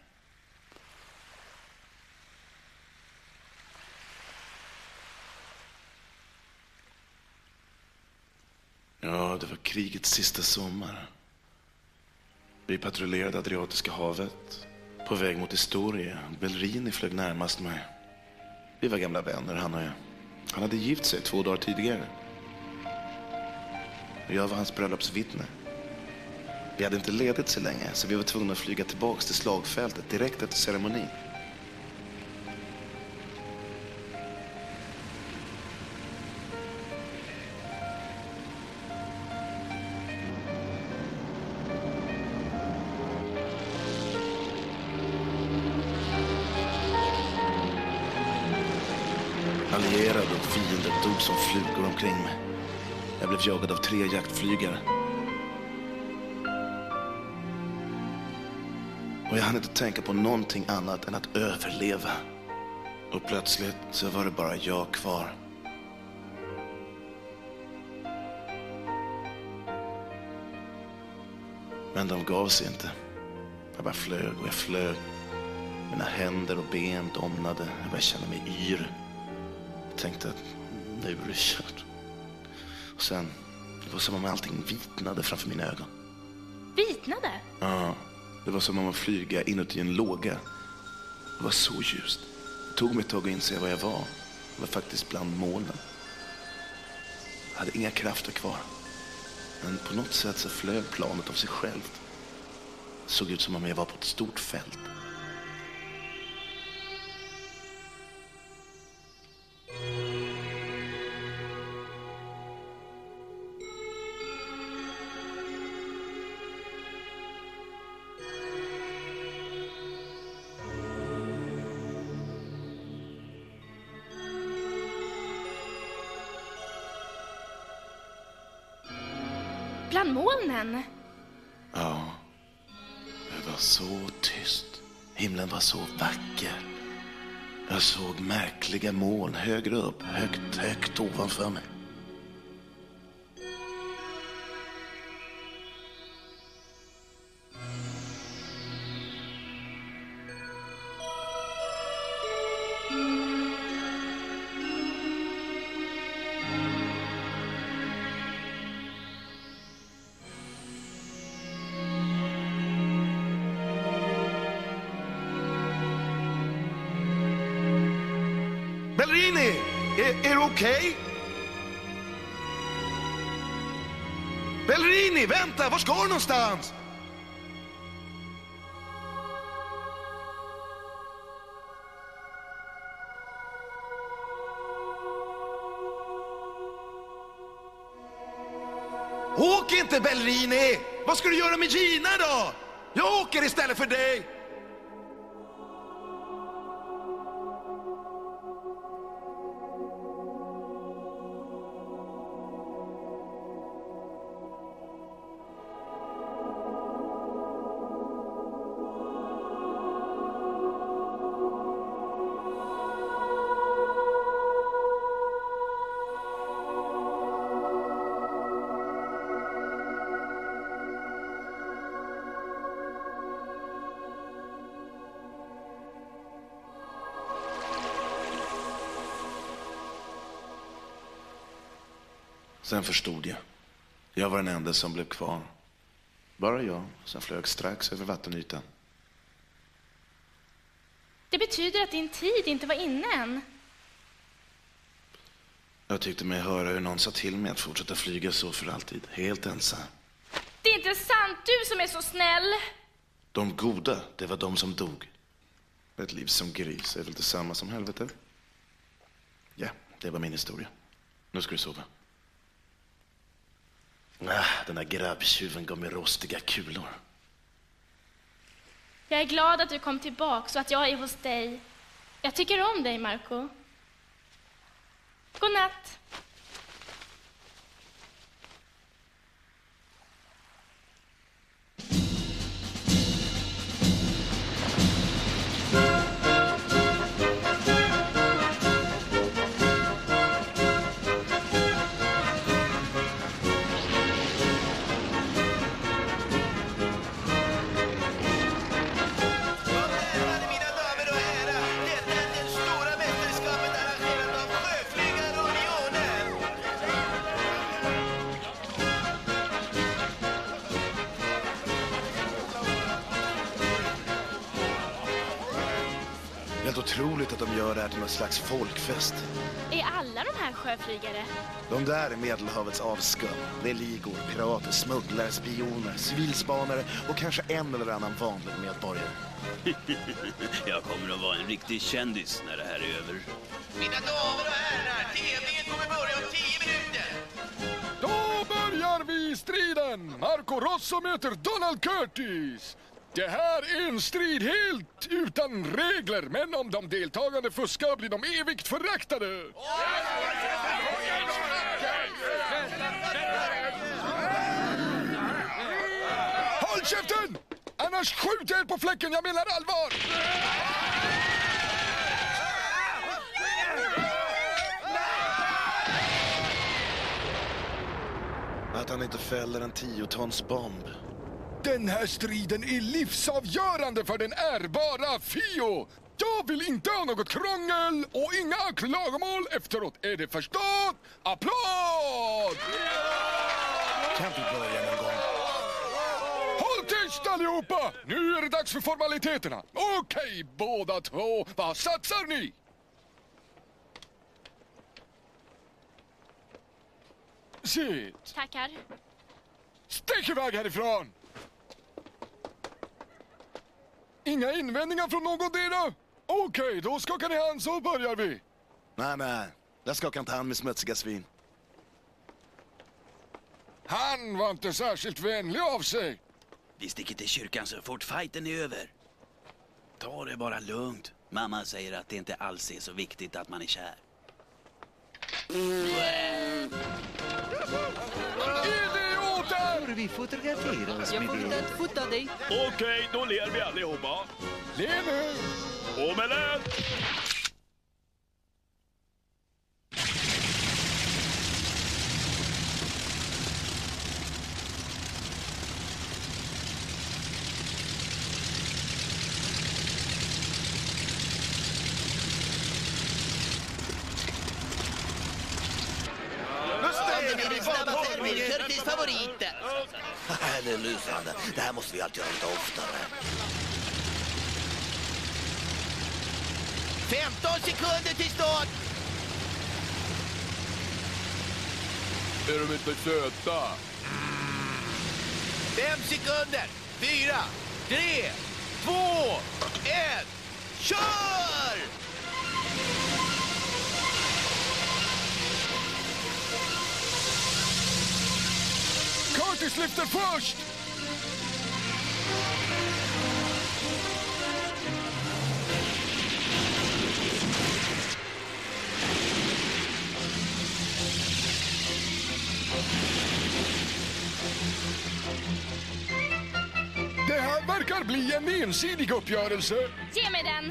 Ja, det var krigets sista sommar. Vi patrullerade Adriatiska havet. På väg mot Historia. Belrini flög närmast mig. Vi var gamla vänner, han och jag. Han hade gift sig 2 dagar tidigare. Och jag var hans bröllopsvittne. Vi hade inte ledigt så länge, så vi var tvungna att flyga tillbaka till slagfältet direkt efter ceremonin. Allierade och fiender dog som flugor omkring mig. Jag blev jagad av 3 jaktflygare. Och jag hann inte tänka på någonting annat än att överleva. Och plötsligt så var det bara jag kvar. Men de gav sig inte. Jag bara flög och jag flög. Mina händer och ben domnade. Jag började känna mig yr. Jag tänkte att nu är det kört. Och sen, det var som om allting vitnade framför mina ögon. Vitnade? Ja, det var som om att flyga inuti en låga. Det var så ljust. Det tog mig ett tag att inse vad jag var. Jag var faktiskt bland molnen. Jag hade inga krafter kvar. Men på något sätt så flög planet av sig självt. Det såg ut som om jag var på ett stort fält. Bland molnen? Ja, det var så tyst. Himlen var så vacker. Jag såg märkliga moln högre upp, högt ovanför mig. Belrini! Är du okej? Belrini, vänta! Var ska du någonstans? Åk inte, Belrini! Vad ska du göra med Gina då? Jag åker istället för dig! Sen förstod jag. Jag var den enda som blev kvar. Bara jag, som flög strax över vattenytan. Det betyder att din tid inte var inne än. Jag tyckte mig höra hur någon sa till mig att fortsätta flyga så för alltid. Helt ensam. Det är inte sant, du som är så snäll. De goda, det var de som dog. Ett liv som gris är väl detsamma som helvete? Ja, det var min historia. Nu ska du sova. Den där grabbtjuven gav mig rostiga kulor. Jag är glad att du kom tillbaka så att jag är hos dig. Jag tycker om dig, Marco. God natt. Helt otroligt att de gör det här till någon slags folkfest. Är alla de här sjöflygare? De där är Medelhavets avskum. Det är ligor, pirater, smugglare, spioner, civilspanare och kanske en eller annan vanlig medborgare. Jag kommer att vara en riktig kändis när det här är över. Mina damer och herrar, tävlingen kommer börja om 10 minuter. Då börjar vi striden. Marco Rosso möter Donald Curtis. Det här är en strid helt utan regler, men om de deltagande fuskar blir de evigt föraktade. Håll käften! Annars skjuter jag er på fläcken, jag menar allvar! Att han inte fäller en 10-tonsbomb. Den här striden är livsavgörande för den ärbara Fio. Jag vill inte ha något krångel och inga klagomål efteråt. Är det förstått? Applåd! Kan vi börja någon gång? Håll tyst allihopa! Nu är det dags för formaliteterna. Okej, båda två. Vad satsar ni? Sitt. Tackar. Stick iväg härifrån! Inga invändningar från någondera? Okej, då skakar ni hand så börjar vi. Nej. Jag skakar inte hand med smutsiga svin. Han var inte särskilt vänlig av sig. Vi sticker till kyrkan så fort fighten är över. Ta det bara lugnt. Mamma säger att det inte alls är så viktigt att man är kär. Idioter! Vi fotograferar oss med det. Fota dig. Okej, då ler vi allihopa. Le nu! Omelett! Curtis favorit. Det är lysande. Det här måste vi alltid göra lite oftare. 15 sekunder till start. Är de inte söta? 5 sekunder. 4, 3, 2, 1. Kör! Curtis lyfter först! Det här verkar bli en ensidig uppgörelse. Ge mig den!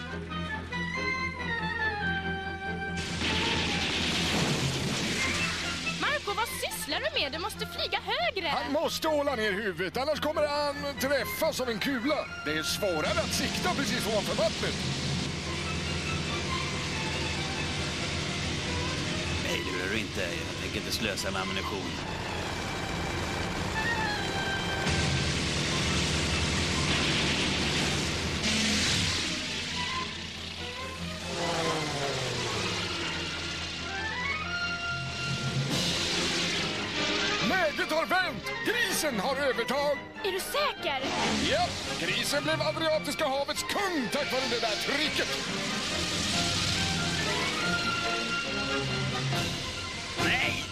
Marco, vad sysslar du med? Du måste flyga högre! Han måste hålla ner huvudet, annars kommer han träffa som en kula. Det är svårare att sikta precis ovanför vattnet. Hej du, du inte. Jag tänker inte slösa med ammunition. Läget har vänt! Grisen har övertag! Är du säker? Ja, grisen blev Adriatiska havets kung tack vare det där trycket. Nej!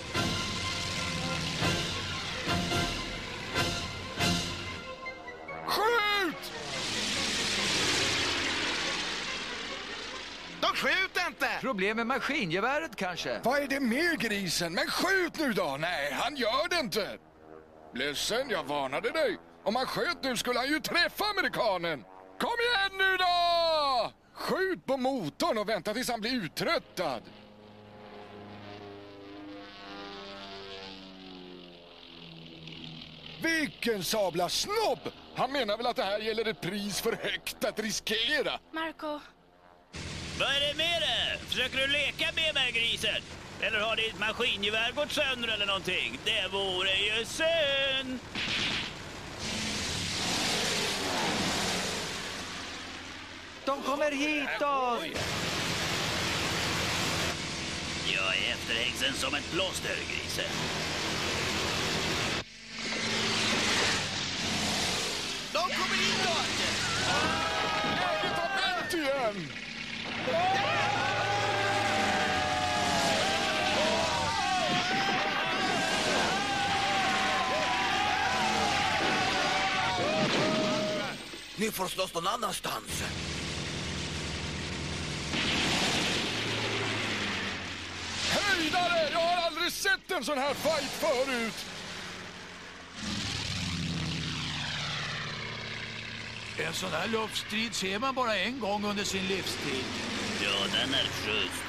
Skjut! De skjuter inte! Problem med maskingeväret kanske? Vad är det med grisen? Men skjut nu då! Nej, han gör det inte. Ledsen, jag varnade dig. Om han sköt nu skulle han ju träffa amerikanen. Kom igen nu då! Skjut på motorn och vänta tills han blir uttröttad. Vilken sabla snobb! Han menar väl att det här gäller ett pris för högt att riskera. Marco. Vad är det med det? Försöker du leka med mig, grisen? Eller har ditt maskingevär gått sönder eller någonting? Det vore ju synd! De kommer hitåt! Jag är efterhängsen som ett plåster, grisen. De kommer hitåt! Läget har vänt igen! Ni får slåss någon annanstans. Höjdare! Jag har aldrig sett en sån här fight förut! En sån här luftstrid ser man bara en gång under sin livstid. Ja, den är schysst.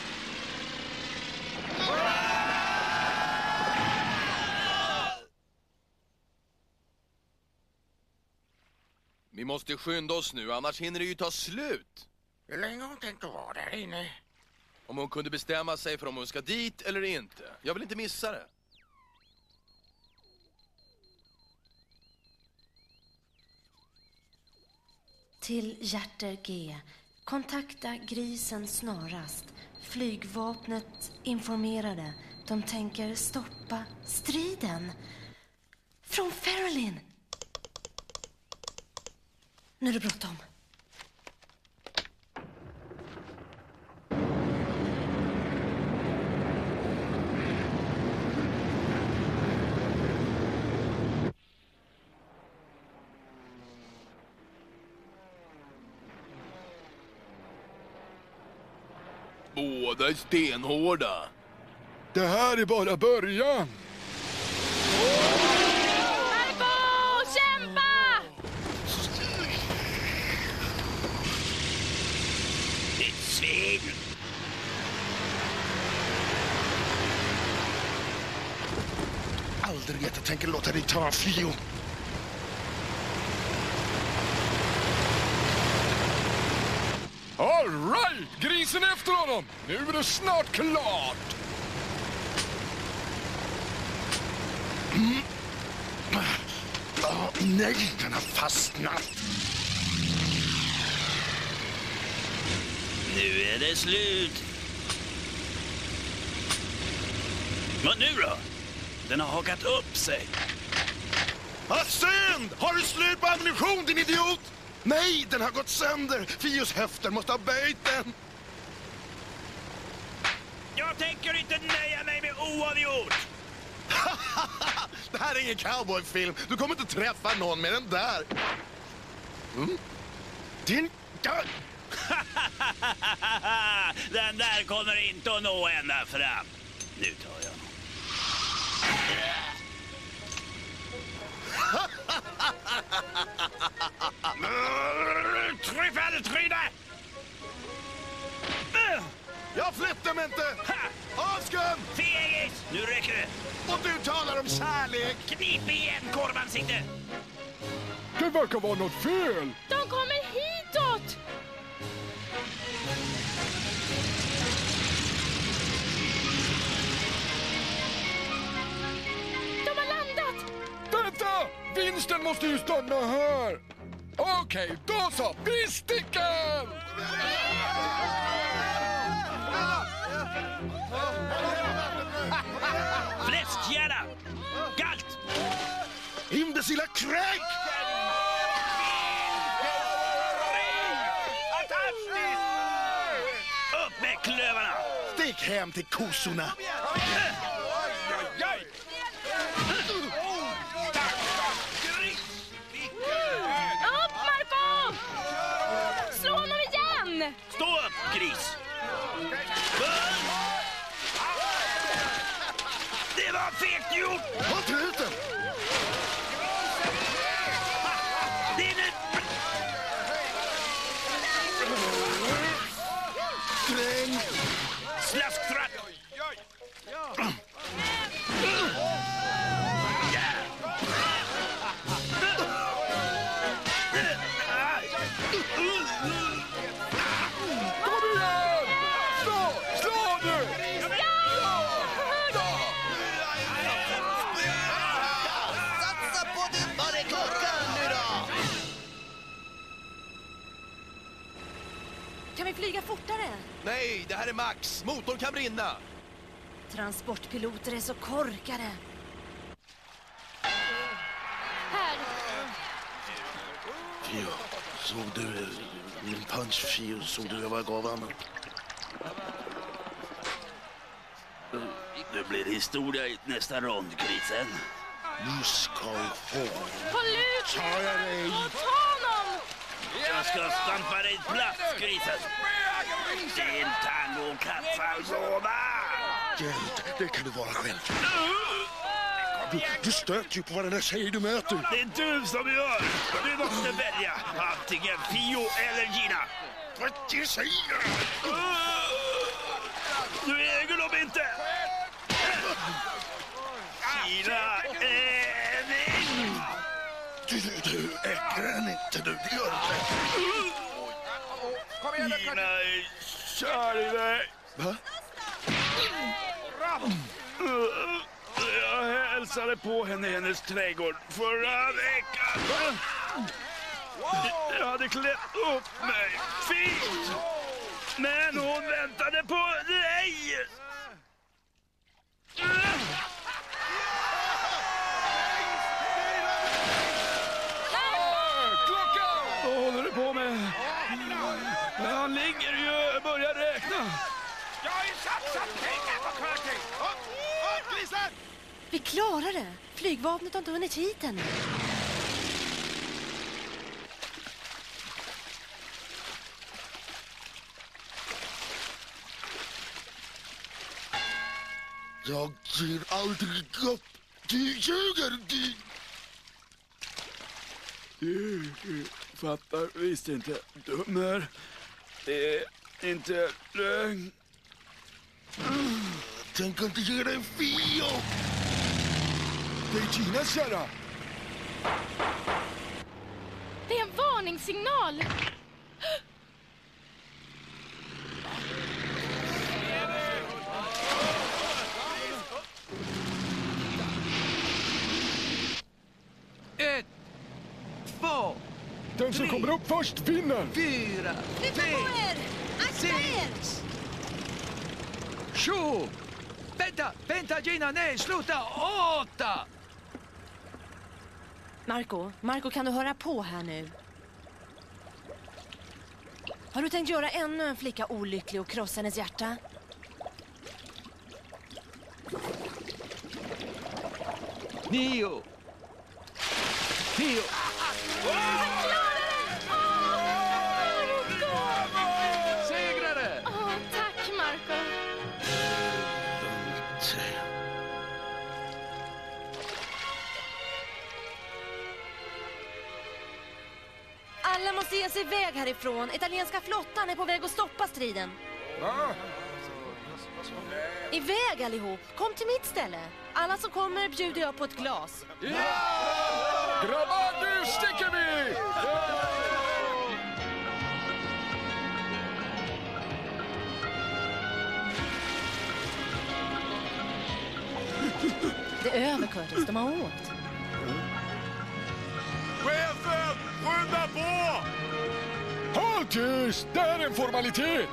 Vi måste skynda oss nu, annars hinner det ju ta slut. Hur länge hon tänkt att vara där inne? Om hon kunde bestämma sig för om hon ska dit eller inte. Jag vill inte missa det. Till Hjärter G. Kontakta grisen snarast. Flygvapnet informerade. De tänker stoppa striden. Från Ferelin. Nu är det bråttom. Båda är stenhårda. Det här är bara början. Marco, kämpa! Ditt svin! Aldrig att jag tänker låta dig ta Fio. All right, grisen efter honom. Nu är det snart klart. Nej, den har fastnat. Nu är det slut. Vad nu då? Den har hakat upp sig. Vad synd! Har du slut på ammunition, din idiot? Nej, den har gått sönder. Fios höfter måste ha böjt den. Jag tänker inte nöja mig med oavgjort. Det här är ingen cowboyfilm. Du kommer inte träffa någon med den där. Din... Den där kommer inte att nå ända fram. Nu tar jag honom. Tryffeltryne! Jag flyttar mig inte! Avskum! Fegis! Nu räcker det! Och du talar om kärlek! Knip igen, korvansikte! Det verkar vara något fel. De kommer hitåt! Vinsten måste ju stanna här. Okej, då så. Vi sticker! Fläskhjärna! Galt! Imbecilla kräk! Upp med klövarna! Stick hem till kossorna! Upp, Marco! Slå honom igen! Stå upp, gris! Det var fegt gjort! Håll truten! Det är nu... Kräng! Slasktratt! Kom igen! Slå nu! Satsa på din barrklockan nu då! Kan vi flyga fortare? Nej, det här är Max. Motorn kan brinna. Transportpiloter är så korkade. Här. Fio, såg du min punch, Fio? Såg du vad jag gav honom? Nu blir det historia i nästa rond, grisen. Nu ska jag få. Håll ut! Sa jag dig? Och ta honom! Jag ska stampa dig platt, grisen. Din tango kaffalsåda! Geld, det kan du vara själv. Du stöter ju på vad den där tjej du möter. Det är du som gör. Du måste välja. Antingen Fio eller Gina. Vad det säger? Du äger dem inte. Gina är min. Du äger den inte, du. Det gör du inte. Gina är kär i dig. Va? Jag hälsade på henne i hennes trädgård förra veckan. Jag hade klätt upp mig fint. Men hon väntade på dig. Vad håller du på med? Han ligger ju och börjar räkna. Jag har ju satsat pengar på Curtis! Upp, grisen! Vi klarar det. Flygvapnet har inte hunnit hit ännu. Jag ger aldrig upp. Du ljuger, du. Du fattar visst inte, dummer. Det är inte lögn. Tänk inte ge dig en Fio. Det är Ginas kärra. Det är en varningssignal! Ett, två, Den som kommer upp först vinner. 4, 5, 6, 7. Vänta Gina, nej, sluta. 8. Marco, kan du höra på här nu? Har du tänkt göra ännu en flicka olycklig och krossa hennes hjärta? Nio. 10. Segrare! Tack, Marco. Alla måste ge sig iväg härifrån. Italienska flottan är på väg att stoppa striden. Iväg allihop. Kom till mitt ställe. Alla som kommer bjuder jag på ett glas. Grabbar, nu sticker vi! Det är över, Curtis. De har åkt. Curtis, det här är en formalitet!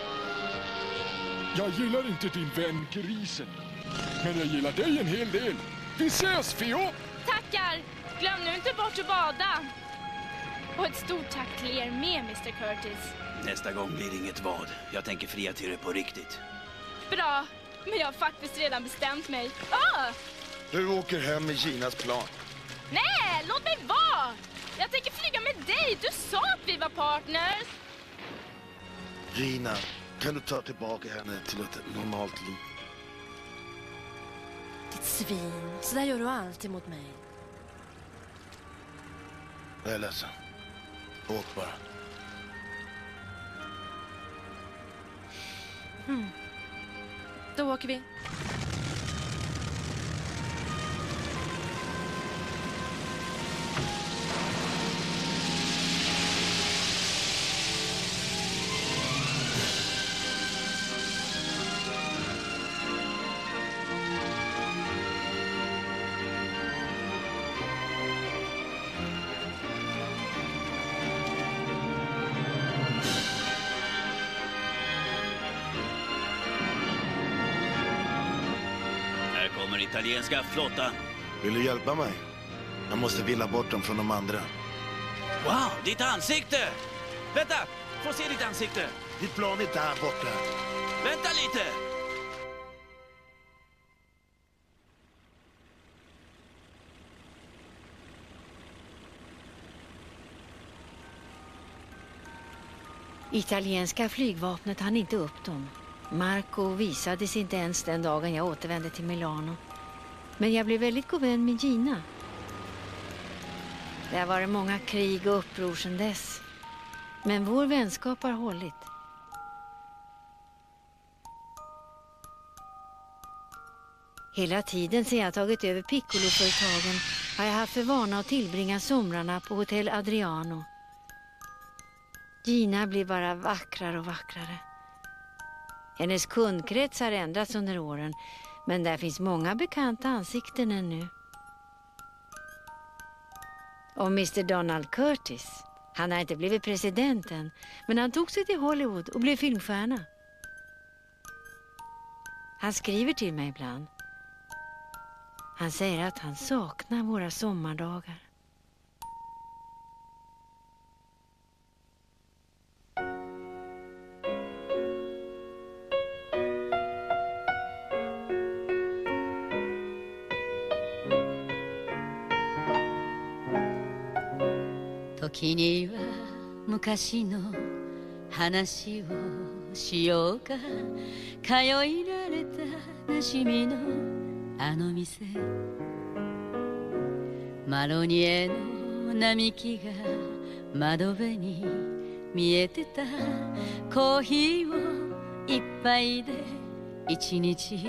Jag gillar inte din vän grisen. Men jag gillar dig en hel del. Vi ses, Fio! Tackar! Glöm nu inte bort att bada. Och ett stort tack till er med, Mr. Curtis. Nästa gång blir det inget vad. Jag tänker fria till det på riktigt. Bra, men jag har faktiskt redan bestämt mig. Du åker hem med Ginas plan. Nej, låt mig vara! Jag tänker flyga med dig. Du sa att vi var partners. Gina, kan du ta tillbaka henne till ett normalt liv? Ditt svin. Så där gör du alltid mot mig. Jag är ledsen. Åk bara. Då åker vi. Italienska flottan. Vill du hjälpa mig? Jag måste villa bort dem från de andra. Wow, ditt ansikte! Vänta, få se ditt ansikte. Ditt plan är där borta. Vänta lite! Italienska flygvapnet hann inte upp dem. Marco visades inte ens den dagen jag återvände till Milano. Men jag blev väldigt god vän med Gina. Det har varit många krig och uppror sedan dess. Men vår vänskap har hållit. Hela tiden sedan jag tagit över Piccolo-företagen har jag haft för vana att tillbringa somrarna på Hotel Adriano. Gina blir bara vackrare och vackrare. Hennes kundkrets har ändrats under åren, men där finns många bekanta ansikten ännu. Och Mr. Donald Curtis, han har inte blivit presidenten, men han tog sig till Hollywood och blev filmstjärna. Han skriver till mig ibland. Han säger att han saknar våra sommardagar. 時には昔の話をしようか通いられた馴染みのあの店マロニエの並木が窓辺に見えてたコーヒーを一杯で一日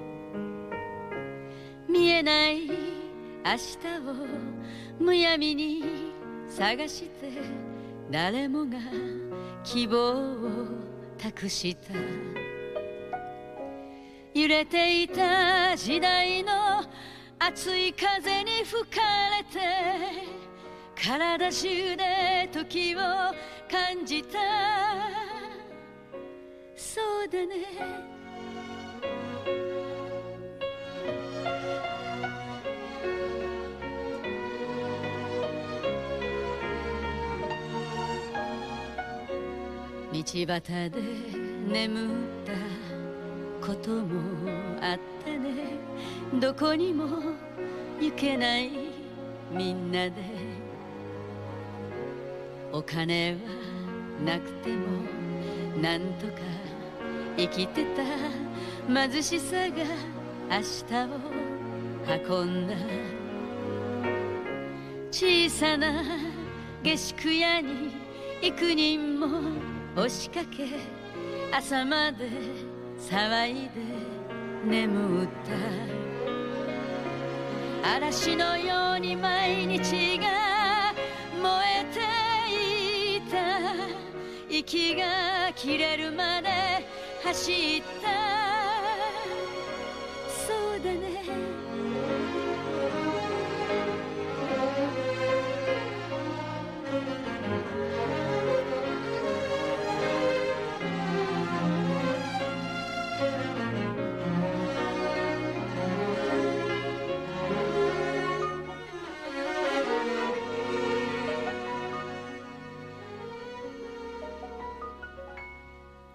見えない明日をむやみに探して誰もが希望を託した揺れていた時代の熱い風に吹かれて体中で時を感じたそうだね道端で眠ったこともあったねどこにも行けないみんなでお金はなくてもなんとか生きてた貧しさが明日を運んだ小さな下宿屋に幾人も押しかけ朝まで騒いで眠った嵐のように毎日が燃えていた息が切れるまで走ったそうだね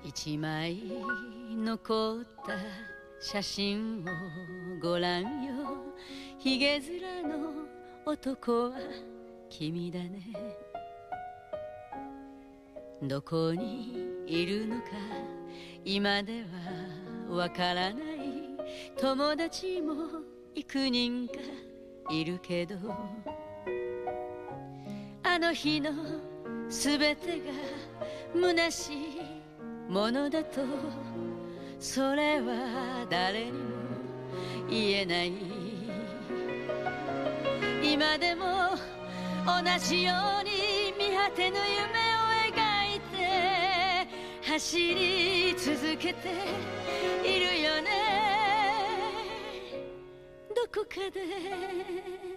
一枚残った写真をご覧よ。ひげ面の男は君だね。どこにいるのか今ではわからない。友達も幾人かいるけど、あの日のすべてが虚しいものだと、それは誰にも言えない。今でも同じように見果てぬ夢を描いて走り続けているよね。どこかで